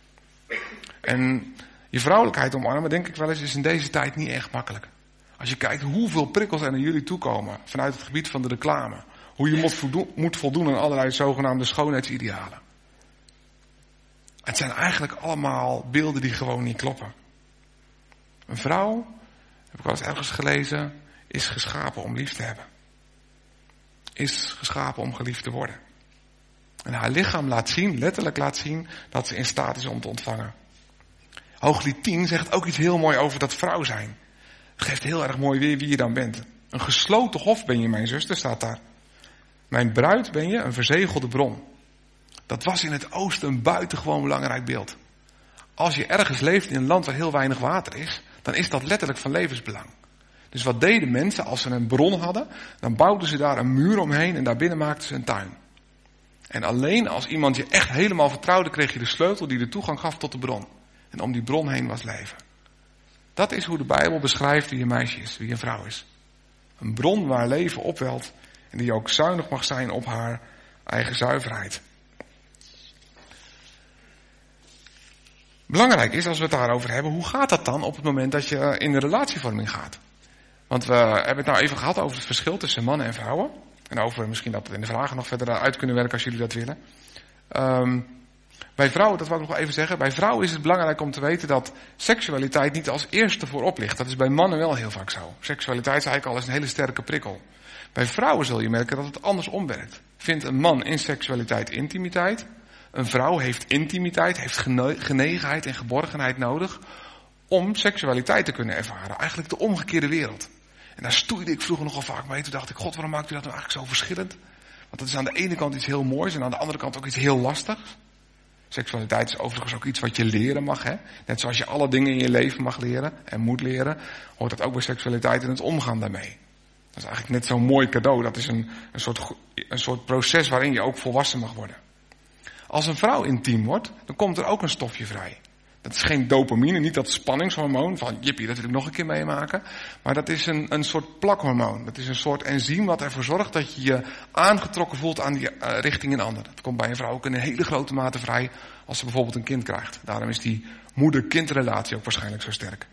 En je vrouwelijkheid omarmen, denk ik wel eens, is in deze tijd niet echt makkelijk. Als je kijkt hoeveel prikkels er naar jullie toekomen vanuit het gebied van de reclame. Hoe je moet voldoen aan allerlei zogenaamde schoonheidsidealen. Het zijn eigenlijk allemaal beelden die gewoon niet kloppen. Een vrouw, heb ik wel eens ergens gelezen, is geschapen om lief te hebben. Is geschapen om geliefd te worden. En haar lichaam laat zien, letterlijk laat zien, dat ze in staat is om te ontvangen. Hooglied 10 zegt ook iets heel mooi over dat vrouw zijn. Het geeft heel erg mooi weer wie je dan bent. Een gesloten hof ben je, mijn zuster, staat daar. Mijn bruid ben je, een verzegelde bron. Dat was in het oosten een buitengewoon belangrijk beeld. Als je ergens leeft in een land waar heel weinig water is, dan is dat letterlijk van levensbelang. Dus wat deden mensen als ze een bron hadden? Dan bouwden ze daar een muur omheen en daarbinnen maakten ze een tuin. En alleen als iemand je echt helemaal vertrouwde, kreeg je de sleutel die de toegang gaf tot de bron. En om die bron heen was leven. Dat is hoe de Bijbel beschrijft wie een meisje is, wie een vrouw is. Een bron waar leven opwelt en die ook zuinig mag zijn op haar eigen zuiverheid. Belangrijk is, als we het daarover hebben, hoe gaat dat dan op het moment dat je in de relatievorming gaat? Want we hebben het nou even gehad over het verschil tussen mannen en vrouwen. En over misschien dat we in de vragen nog verder uit kunnen werken als jullie dat willen. Bij vrouwen, dat wil ik nog even zeggen, bij vrouwen is het belangrijk om te weten dat seksualiteit niet als eerste voorop ligt. Dat is bij mannen wel heel vaak zo. Seksualiteit is eigenlijk al eens een hele sterke prikkel. Bij vrouwen zul je merken dat het andersom werkt. Vindt een man in seksualiteit intimiteit? Een vrouw heeft intimiteit, heeft genegenheid en geborgenheid nodig om seksualiteit te kunnen ervaren. Eigenlijk de omgekeerde wereld. En daar stoeide ik vroeger nogal vaak mee. Toen dacht ik, God, waarom maakt u dat nou eigenlijk zo verschillend? Want dat is aan de ene kant iets heel moois en aan de andere kant ook iets heel lastigs. Seksualiteit is overigens ook iets wat je leren mag. Hè? Net zoals je alle dingen in je leven mag leren en moet leren, hoort dat ook bij seksualiteit en het omgaan daarmee. Dat is eigenlijk net zo'n mooi cadeau. Dat is een soort proces waarin je ook volwassen mag worden. Als een vrouw intiem wordt, dan komt er ook een stofje vrij. Dat is geen dopamine, niet dat spanningshormoon van jippie, dat wil ik nog een keer meemaken. Maar dat is een soort plakhormoon. Dat is een soort enzym wat ervoor zorgt dat je je aangetrokken voelt aan die richting een ander. Dat komt bij een vrouw ook in een hele grote mate vrij als ze bijvoorbeeld een kind krijgt. Daarom is die moeder-kindrelatie ook waarschijnlijk zo sterk.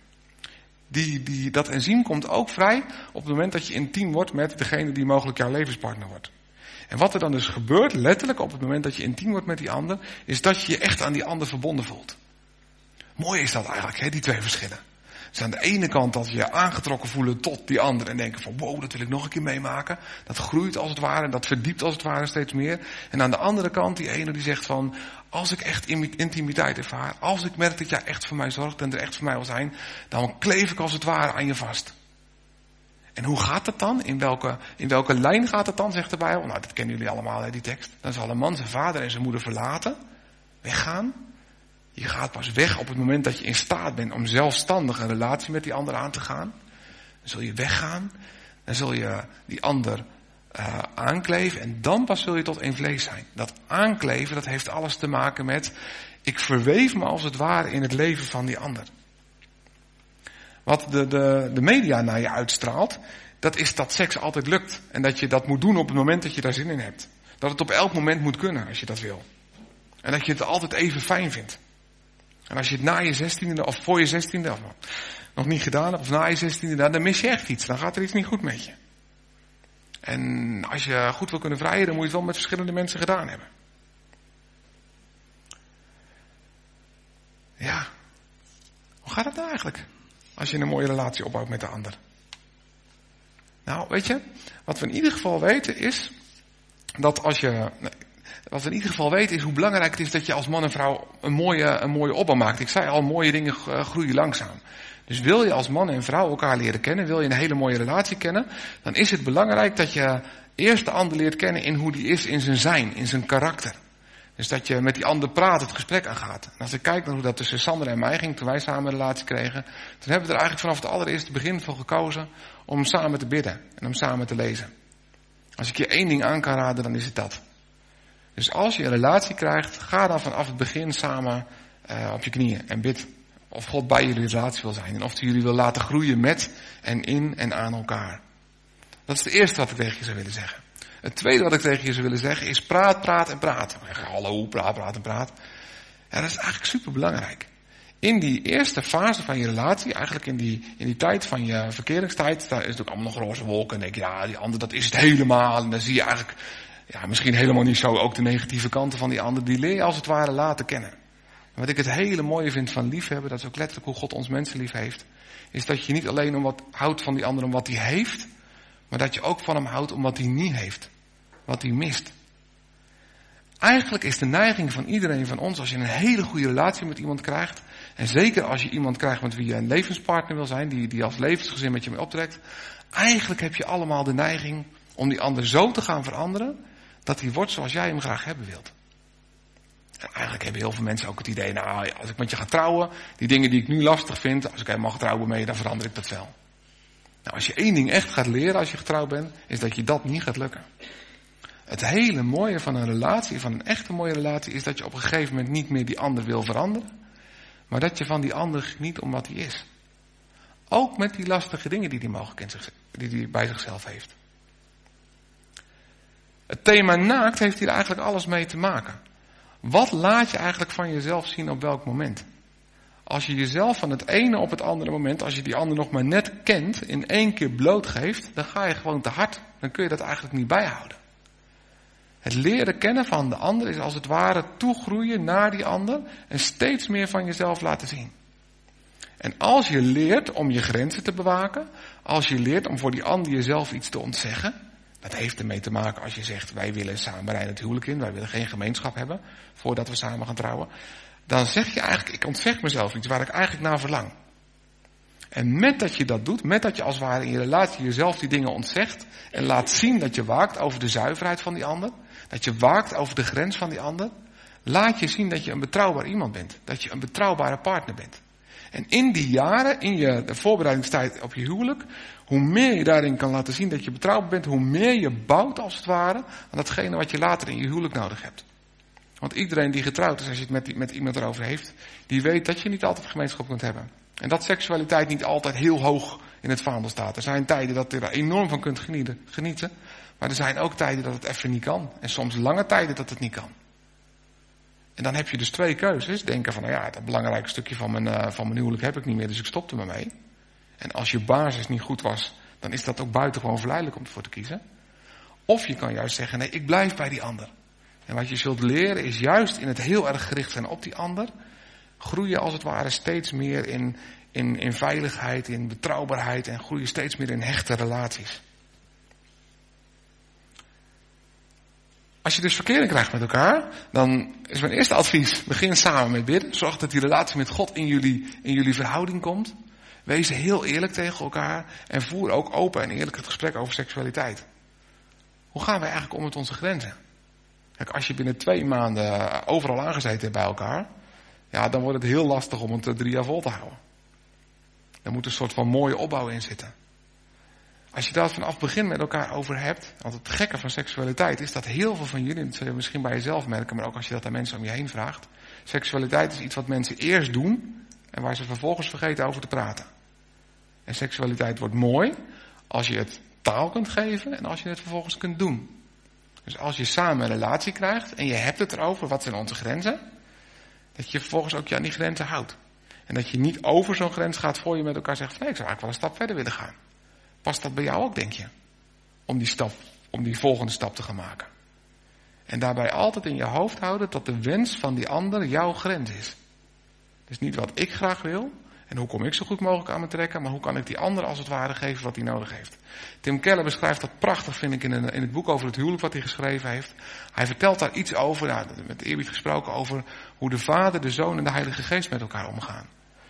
Dat enzym komt ook vrij op het moment dat je intiem wordt met degene die mogelijk jouw levenspartner wordt. En wat er dan dus gebeurt, letterlijk op het moment dat je intiem wordt met die ander, is dat je je echt aan die ander verbonden voelt. Mooi is dat eigenlijk, hè, die twee verschillen. Dus aan de ene kant dat je je aangetrokken voelen tot die ander en denken van wow, dat wil ik nog een keer meemaken. Dat groeit als het ware en dat verdiept als het ware steeds meer. En aan de andere kant die ene die zegt van, als ik echt intimiteit ervaar, als ik merk dat jij echt voor mij zorgt en er echt voor mij wil zijn, dan kleef ik als het ware aan je vast. En hoe gaat dat dan? In welke lijn gaat het dan, zegt de Bijbel? Nou, dat kennen jullie allemaal, hè, die tekst. Dan zal een man zijn vader en zijn moeder verlaten, weggaan. Je gaat pas weg op het moment dat je in staat bent om zelfstandig een relatie met die ander aan te gaan. Dan zul je weggaan. Dan zul je die ander aankleven. En dan pas zul je tot één vlees zijn. Dat aankleven, dat heeft alles te maken met, ik verweef me als het ware in het leven van die ander. Wat de media naar je uitstraalt, dat is dat seks altijd lukt. En dat je dat moet doen op het moment dat je daar zin in hebt. Dat het op elk moment moet kunnen als je dat wil. En dat je het altijd even fijn vindt. En als je het na je 16e of voor je 16e of nog niet gedaan hebt, of na je 16e, dan mis je echt iets. Dan gaat er iets niet goed met je. En als je goed wil kunnen vrijen, dan moet je het wel met verschillende mensen gedaan hebben. Ja, hoe gaat het nou eigenlijk? Als je een mooie relatie opbouwt met de ander. Nou, weet je, wat we in ieder geval weten is, hoe belangrijk het is dat je als man en vrouw een mooie opbouw maakt. Ik zei al, mooie dingen groeien langzaam. Dus wil je als man en vrouw elkaar leren kennen, wil je een hele mooie relatie kennen, dan is het belangrijk dat je eerst de ander leert kennen in hoe die is, in zijn zijn, in zijn karakter. Dus dat je met die ander praat, het gesprek aangaat. En als ik kijk naar hoe dat tussen Sander en mij ging, toen wij samen een relatie kregen, toen hebben we er eigenlijk vanaf het allereerste begin voor gekozen om samen te bidden en om samen te lezen. Als ik je één ding aan kan raden, dan is het dat. Dus als je een relatie krijgt, ga dan vanaf het begin samen op je knieën en bid. Of God bij jullie relatie wil zijn. En of hij jullie wil laten groeien met en in en aan elkaar. Dat is het eerste wat ik tegen je zou willen zeggen. Het tweede wat ik tegen je zou willen zeggen is praat, praat en praat. Hallo, praat, praat en praat. Ja, dat is eigenlijk super belangrijk. In die eerste fase van je relatie, eigenlijk in die tijd van je verkeringstijd, daar is het ook allemaal nog roze wolken. En denk je, ja, die ander, dat is het helemaal. En dan zie je eigenlijk, ja, misschien helemaal niet zo ook de negatieve kanten van die ander. Die leer je als het ware laten kennen. En wat ik het hele mooie vind van liefhebben, dat is ook letterlijk hoe God ons mensen lief heeft, is dat je niet alleen houdt van die ander om wat hij heeft, maar dat je ook van hem houdt om wat hij niet heeft. Wat hij mist. Eigenlijk is de neiging van iedereen van ons, als je een hele goede relatie met iemand krijgt, en zeker als je iemand krijgt met wie je een levenspartner wil zijn, die als levensgezin met je mee optrekt, eigenlijk heb je allemaal de neiging om die ander zo te gaan veranderen, dat hij wordt zoals jij hem graag hebben wilt. En eigenlijk hebben heel veel mensen ook het idee, nou, als ik met je ga trouwen, die dingen die ik nu lastig vind, als ik helemaal getrouwd ben met je, dan verander ik dat wel. Nou, als je één ding echt gaat leren als je getrouwd bent, is dat je dat niet gaat lukken. Het hele mooie van een relatie, van een echte mooie relatie, is dat je op een gegeven moment niet meer die ander wil veranderen, maar dat je van die ander geniet om wat hij is. Ook met die lastige dingen die hij mogelijk die bij zichzelf heeft. Het thema naakt heeft hier eigenlijk alles mee te maken. Wat laat je eigenlijk van jezelf zien op welk moment? Als je jezelf van het ene op het andere moment, als je die ander nog maar net kent, in één keer blootgeeft, dan ga je gewoon te hard. Dan kun je dat eigenlijk niet bijhouden. Het leren kennen van de ander is als het ware toegroeien naar die ander en steeds meer van jezelf laten zien. En als je leert om je grenzen te bewaken, als je leert om voor die ander jezelf iets te ontzeggen, dat heeft ermee te maken als je zegt, wij willen samen rijden het huwelijk in, wij willen geen gemeenschap hebben voordat we samen gaan trouwen. Dan zeg je eigenlijk, ik ontzeg mezelf iets waar ik eigenlijk naar verlang. En met dat je dat doet, met dat je als het ware in je relatie jezelf die dingen ontzegt en laat zien dat je waakt over de zuiverheid van die ander, dat je waakt over de grens van die ander, laat je zien dat je een betrouwbaar iemand bent, dat je een betrouwbare partner bent. En in die jaren, in de voorbereidingstijd op je huwelijk, hoe meer je daarin kan laten zien dat je betrouwbaar bent, hoe meer je bouwt als het ware aan datgene wat je later in je huwelijk nodig hebt. Want iedereen die getrouwd is, als je het met iemand erover heeft, die weet dat je niet altijd gemeenschap kunt hebben. En dat seksualiteit niet altijd heel hoog in het vaandel staat. Er zijn tijden dat je er enorm van kunt genieten. Maar er zijn ook tijden dat het even niet kan. En soms lange tijden dat het niet kan. En dan heb je dus twee keuzes. Denken van, nou ja, dat belangrijke stukje van mijn huwelijk heb ik niet meer, dus ik stop er maar mee. En als je basis niet goed was, dan is dat ook buitengewoon verleidelijk om ervoor te kiezen. Of je kan juist zeggen, nee, ik blijf bij die ander. En wat je zult leren is juist in het heel erg gericht zijn op die ander, groeien als het ware steeds meer in veiligheid, in betrouwbaarheid en groeien steeds meer in hechte relaties. Als je dus verkering krijgt met elkaar, dan is mijn eerste advies, begin samen met bidden. Zorg dat die relatie met God in jullie verhouding komt. Wees heel eerlijk tegen elkaar en voer ook open en eerlijk het gesprek over seksualiteit. Hoe gaan wij eigenlijk om met onze grenzen? Kijk, als je binnen 2 maanden overal aangezeten hebt bij elkaar, ja, dan wordt het heel lastig om het 3 jaar vol te houden. Er moet een soort van mooie opbouw in zitten. Als je daar vanaf het begin met elkaar over hebt, want het gekke van seksualiteit is dat heel veel van jullie, dat zul je misschien bij jezelf merken, maar ook als je dat aan mensen om je heen vraagt, seksualiteit is iets wat mensen eerst doen en waar ze vervolgens vergeten over te praten. En seksualiteit wordt mooi als je het taal kunt geven en als je het vervolgens kunt doen. Dus als je samen een relatie krijgt en je hebt het erover, wat zijn onze grenzen, dat je vervolgens ook je aan die grenzen houdt. En dat je niet over zo'n grens gaat voor je met elkaar zegt van nee, ik zou eigenlijk wel een stap verder willen gaan. Past dat bij jou ook, denk je? Om die volgende stap te gaan maken. En daarbij altijd in je hoofd houden dat de wens van die ander jouw grens is. Dus niet wat ik graag wil en hoe kom ik zo goed mogelijk aan me trekken, maar hoe kan ik die ander als het ware geven wat hij nodig heeft. Tim Keller beschrijft dat prachtig, vind ik, in het boek over het huwelijk wat hij geschreven heeft. Hij vertelt daar iets over, met eerbied gesproken, over hoe de Vader, de Zoon en de Heilige Geest met elkaar omgaan.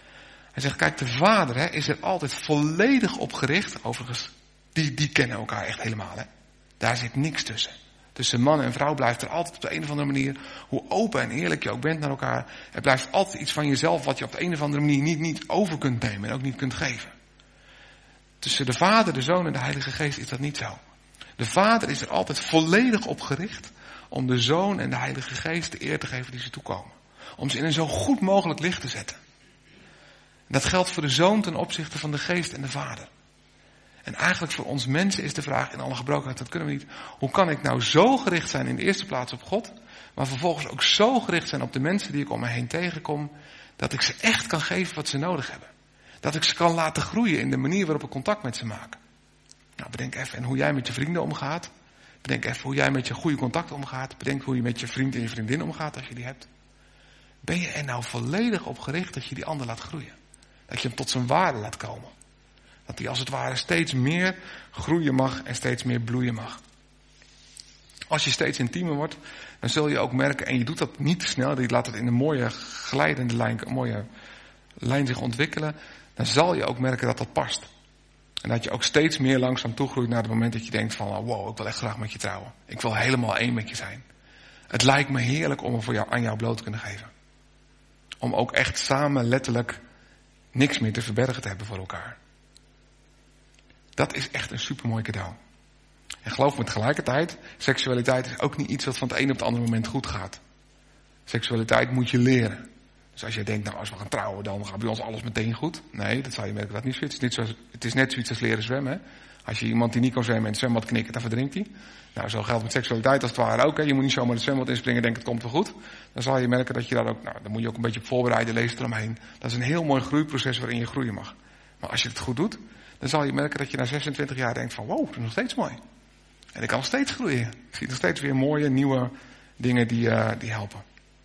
Hij zegt, kijk, de Vader is er altijd volledig op gericht. Overigens, die kennen elkaar echt helemaal. Daar zit niks tussen. Tussen man en vrouw blijft er altijd op de een of andere manier, hoe open en eerlijk je ook bent naar elkaar, er blijft altijd iets van jezelf wat je op de een of andere manier niet over kunt nemen en ook niet kunt geven. Tussen de Vader, de Zoon en de Heilige Geest is dat niet zo. De Vader is er altijd volledig op gericht om de Zoon en de Heilige Geest de eer te geven die ze toekomen. Om ze in een zo goed mogelijk licht te zetten. En dat geldt voor de Zoon ten opzichte van de Geest en de Vader. En eigenlijk voor ons mensen is de vraag in alle gebrokenheid, dat kunnen we niet. Hoe kan ik nou zo gericht zijn in de eerste plaats op God, maar vervolgens ook zo gericht zijn op de mensen die ik om me heen tegenkom, dat ik ze echt kan geven wat ze nodig hebben. Dat ik ze kan laten groeien in de manier waarop ik contact met ze maak. Nou, bedenk even hoe jij met je vrienden omgaat. Bedenk even hoe jij met je goede contact omgaat. Bedenk hoe je met je vriend en je vriendin omgaat als je die hebt. Ben je er nou volledig op gericht dat je die ander laat groeien? Dat je hem tot zijn waarde laat komen? Dat hij als het ware steeds meer groeien mag en steeds meer bloeien mag. Als je steeds intiemer wordt, dan zul je ook merken, en je doet dat niet te snel, je laat het in een mooie glijdende lijn, een mooie lijn zich ontwikkelen, dan zal je ook merken dat dat past. En dat je ook steeds meer langzaam toegroeit naar het moment dat je denkt van, wow, ik wil echt graag met je trouwen. Ik wil helemaal één met je zijn. Het lijkt me heerlijk om er aan jou bloot te kunnen geven. Om ook echt samen letterlijk niks meer te verbergen te hebben voor elkaar. Dat is echt een supermooi cadeau. En geloof me tegelijkertijd, seksualiteit is ook niet iets wat van het een op het andere moment goed gaat. Seksualiteit moet je leren. Dus als je denkt, nou als we gaan trouwen, dan gaat bij ons alles meteen goed. Nee, dat zal je merken dat niet zo is. Het is net zoiets als leren zwemmen. Hè? Als je iemand die niet kan zwemmen in het zwembad knikkert, dan verdrinkt hij. Nou, zo geldt met seksualiteit als het ware ook. Hè? Je moet niet zomaar het zwembad inspringen en denken, het komt wel goed. Dan zal je merken dat je daar ook, dan moet je ook een beetje op voorbereiden, lezen eromheen. Dat is een heel mooi groeiproces waarin je groeien mag. Maar als je het goed doet, dan zal je merken dat je na 26 jaar denkt van, wow, dat is nog steeds mooi. En ik kan nog steeds groeien. Ik zie nog steeds weer mooie, nieuwe dingen die helpen.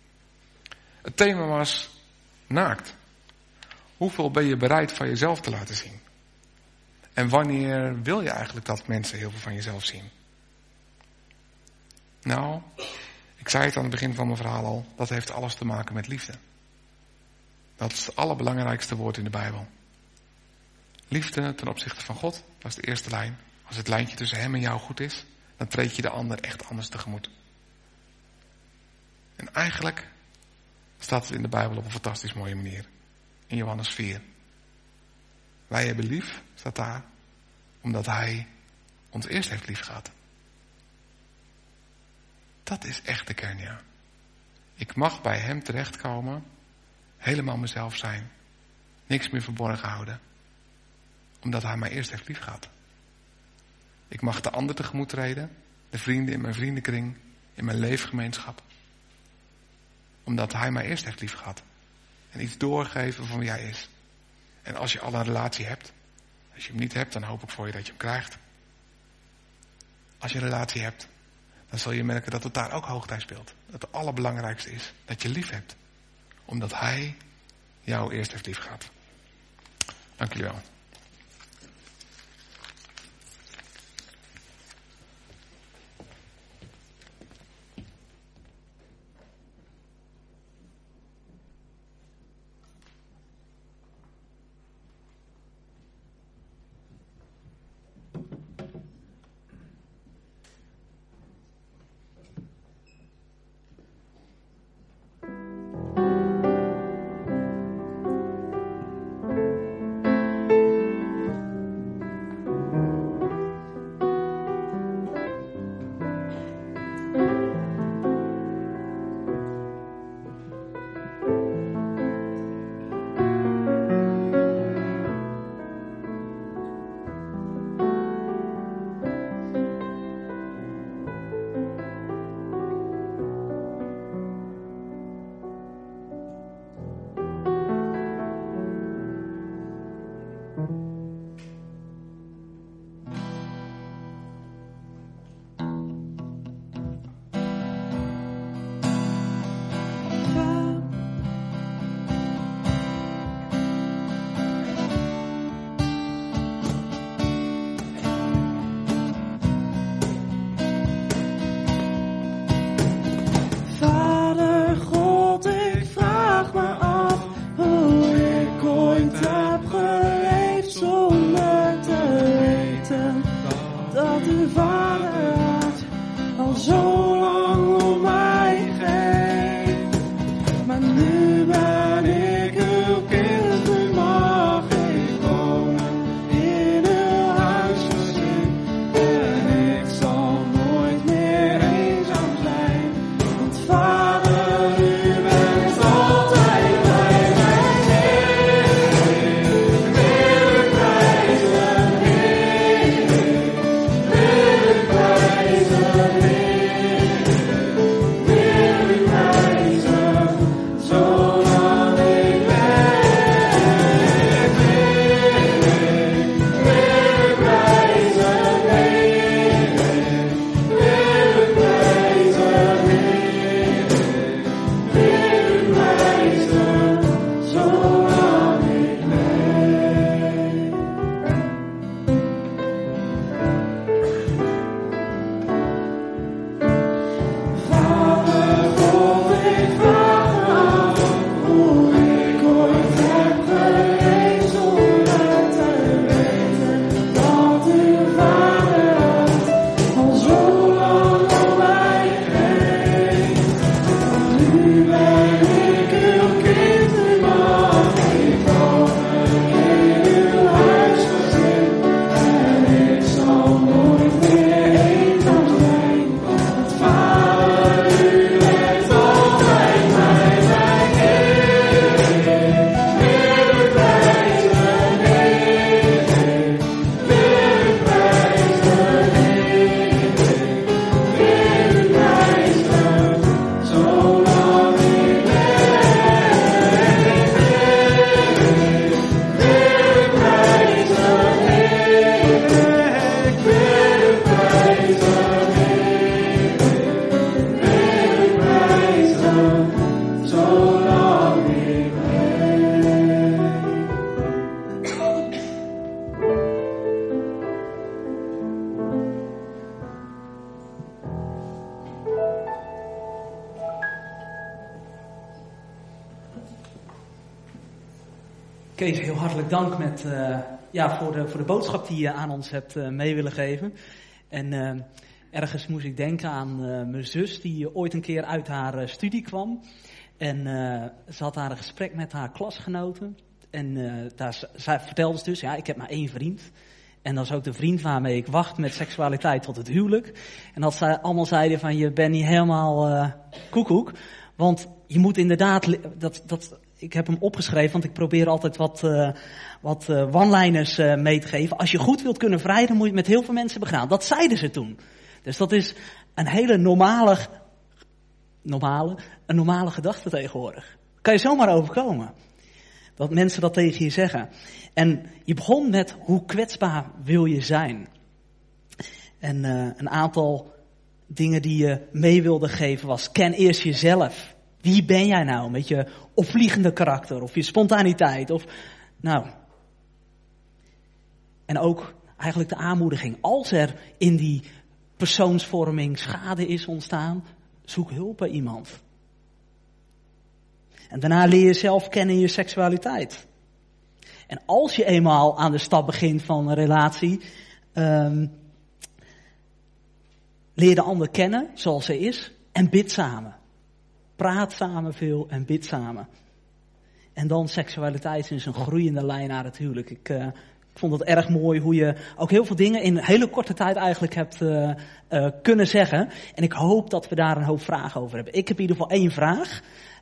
Het thema was naakt. Hoeveel ben je bereid van jezelf te laten zien? En wanneer wil je eigenlijk dat mensen heel veel van jezelf zien? Nou, ik zei het aan het begin van mijn verhaal al, dat heeft alles te maken met liefde. Dat is het allerbelangrijkste woord in de Bijbel. Liefde ten opzichte van God, dat is de eerste lijn. Als het lijntje tussen hem en jou goed is, dan treed je de ander echt anders tegemoet. En eigenlijk staat het in de Bijbel op een fantastisch mooie manier. In Johannes 4. Wij hebben lief, staat daar, omdat hij ons eerst heeft lief gehad. Dat is echt de kern, ja. Ik mag bij hem terechtkomen, helemaal mezelf zijn, niks meer verborgen houden, omdat hij mij eerst heeft lief gehad. Ik mag de ander tegemoet treden, de vrienden in mijn vriendenkring, in mijn leefgemeenschap, omdat hij mij eerst heeft lief gehad. En iets doorgeven van wie hij is. En als je al een relatie hebt, als je hem niet hebt, dan hoop ik voor je dat je hem krijgt. Als je een relatie hebt, dan zul je merken dat het daar ook hoogtij speelt. Dat het allerbelangrijkste is dat je lief hebt. Omdat hij jou eerst heeft lief gehad. Dank jullie wel. Kees, heel hartelijk dank voor de boodschap die je aan ons hebt mee willen geven. En ergens moest ik denken aan mijn zus die ooit een keer uit haar studie kwam. En ze had daar een gesprek met haar klasgenoten. En zij vertelde dus, ik heb maar 1 vriend. En dat is ook de vriend waarmee ik wacht met seksualiteit tot het huwelijk. En dat zij allemaal zeiden van, je bent niet helemaal koekoek. Want je moet inderdaad, ik heb hem opgeschreven, want ik probeer altijd wat one-liners mee te geven. Als je goed wilt kunnen vrijen, dan moet je het met heel veel mensen begaan. Dat zeiden ze toen. Dus dat is een hele normale gedachte tegenwoordig. Kan je zomaar overkomen. Dat mensen dat tegen je zeggen. En je begon met hoe kwetsbaar wil je zijn. En een aantal dingen die je mee wilde geven was, ken eerst jezelf. Wie ben jij nou met je opvliegende karakter of je spontaniteit En ook eigenlijk de aanmoediging. Als er in die persoonsvorming schade is ontstaan, zoek hulp bij iemand. En daarna leer je zelf kennen in je seksualiteit. En als je eenmaal aan de stap begint van een relatie, leer de ander kennen zoals ze is en bid samen. Praat samen veel en bid samen. En dan seksualiteit is een groeiende lijn naar het huwelijk. Ik vond het erg mooi hoe je ook heel veel dingen in een hele korte tijd eigenlijk hebt kunnen zeggen. En ik hoop dat we daar een hoop vragen over hebben. Ik heb in ieder geval 1 vraag.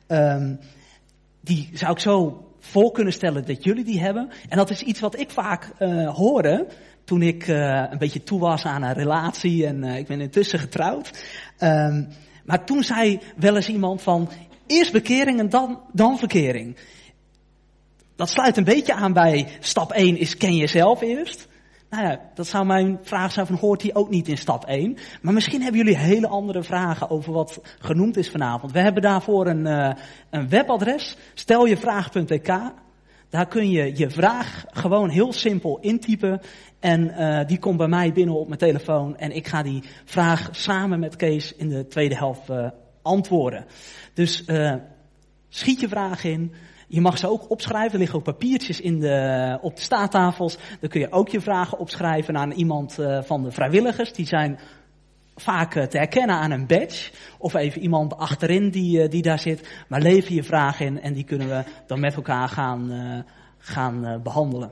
Die zou ik zo voor kunnen stellen dat jullie die hebben. En dat is iets wat ik vaak hoorde toen ik een beetje toe was aan een relatie. En ik ben intussen getrouwd. Maar toen zei wel eens iemand van, eerst bekering en dan verkering. Dat sluit een beetje aan bij stap 1 is ken jezelf eerst. Nou ja, dat zou mijn vraag zijn van, hoort die ook niet in stap 1? Maar misschien hebben jullie hele andere vragen over wat genoemd is vanavond. We hebben daarvoor een webadres, steljevraag.tk. Daar kun je je vraag gewoon heel simpel intypen. En die komt bij mij binnen op mijn telefoon. En ik ga die vraag samen met Kees in de tweede helft antwoorden. Dus schiet je vraag in. Je mag ze ook opschrijven. Er liggen ook papiertjes op de staattafels. Dan kun je ook je vragen opschrijven aan iemand van de vrijwilligers. Die zijn vaak te herkennen aan een badge. Of even iemand achterin die daar zit. Maar lever je vragen in en die kunnen we dan met elkaar gaan behandelen.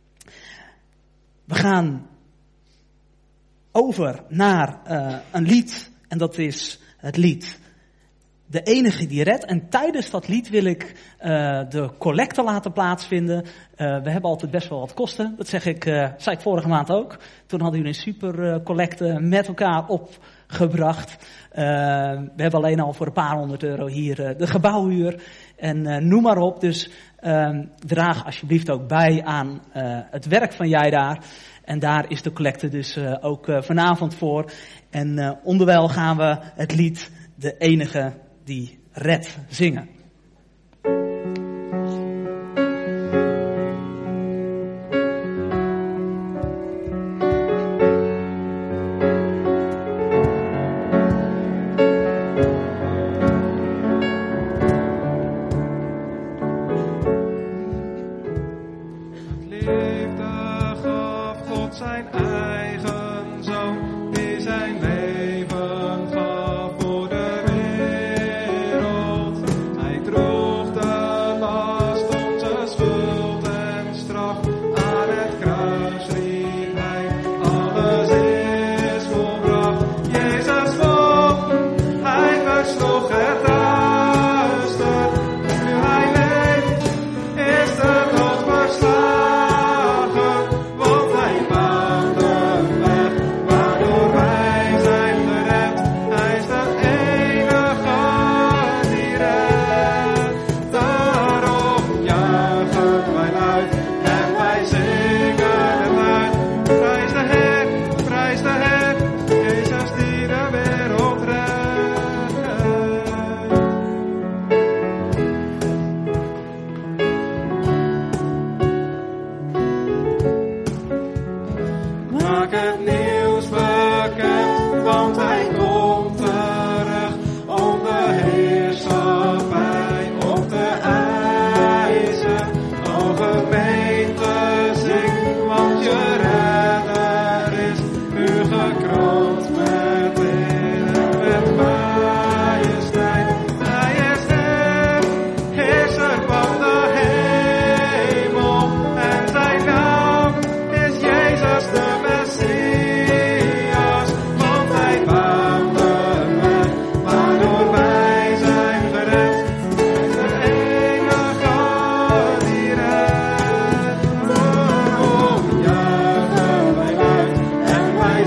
We gaan over naar een lied. En dat is het lied De Enige die Redt. En tijdens dat lied wil ik de collecte laten plaatsvinden. We hebben altijd best wel wat kosten. Dat zei ik vorige maand ook. Toen hadden jullie een super collecte met elkaar opgebracht. We hebben alleen al voor een paar €100 hier de gebouwhuur. En noem maar op. Dus draag alsjeblieft ook bij aan het werk van jij daar. En daar is de collecte dus ook vanavond voor. En onderwijl gaan we het lied De Enige die Redt zingen. Is de dood verslagen, want hij baalde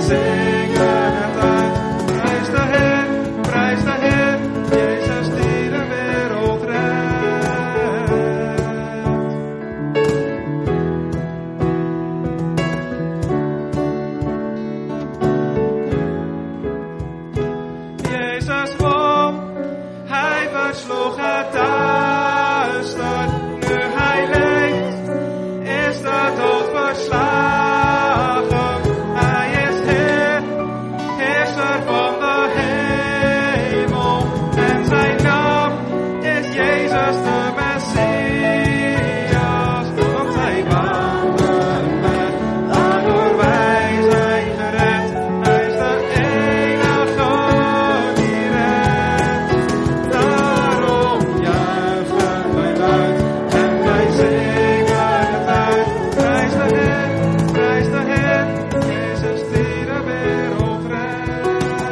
zingen het uit. Prijs de Heer, Jezus die de wereld redt. Jezus won, hij versloeg het duister. Nu hij leeft, is de dood verslagen. Hij is Heer, heerser van de hemel. En zijn naam is Jezus de Messias. Want hij wandelt met, waardoor wij zijn gered. Hij is de enige die redt. Daarom juichen wij luid en wij zingen het uit. Prijs de Heer, Jezus die de wereld redt.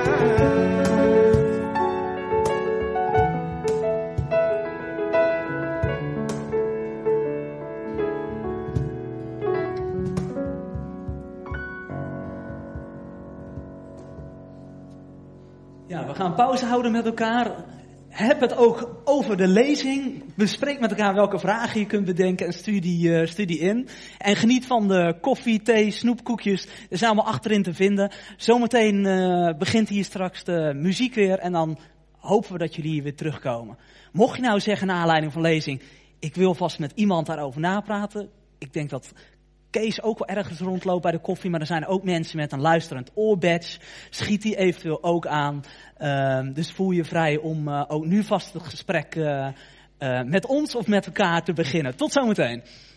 Ja, we gaan pauze houden met elkaar. Heb het ook over de lezing. Bespreek met elkaar welke vragen je kunt bedenken en stuur die in. En geniet van de koffie, thee, snoepkoekjes. Er zijn allemaal achterin te vinden. Zometeen begint hier straks de muziek weer en dan hopen we dat jullie hier weer terugkomen. Mocht je nou zeggen naar aanleiding van lezing, ik wil vast met iemand daarover napraten. Ik denk dat Kees ook wel ergens rondloopt bij de koffie, maar er zijn ook mensen met een luisterend oorbadge. Schiet die eventueel ook aan. Dus voel je vrij om ook nu vast het gesprek met ons of met elkaar te beginnen. Tot zometeen.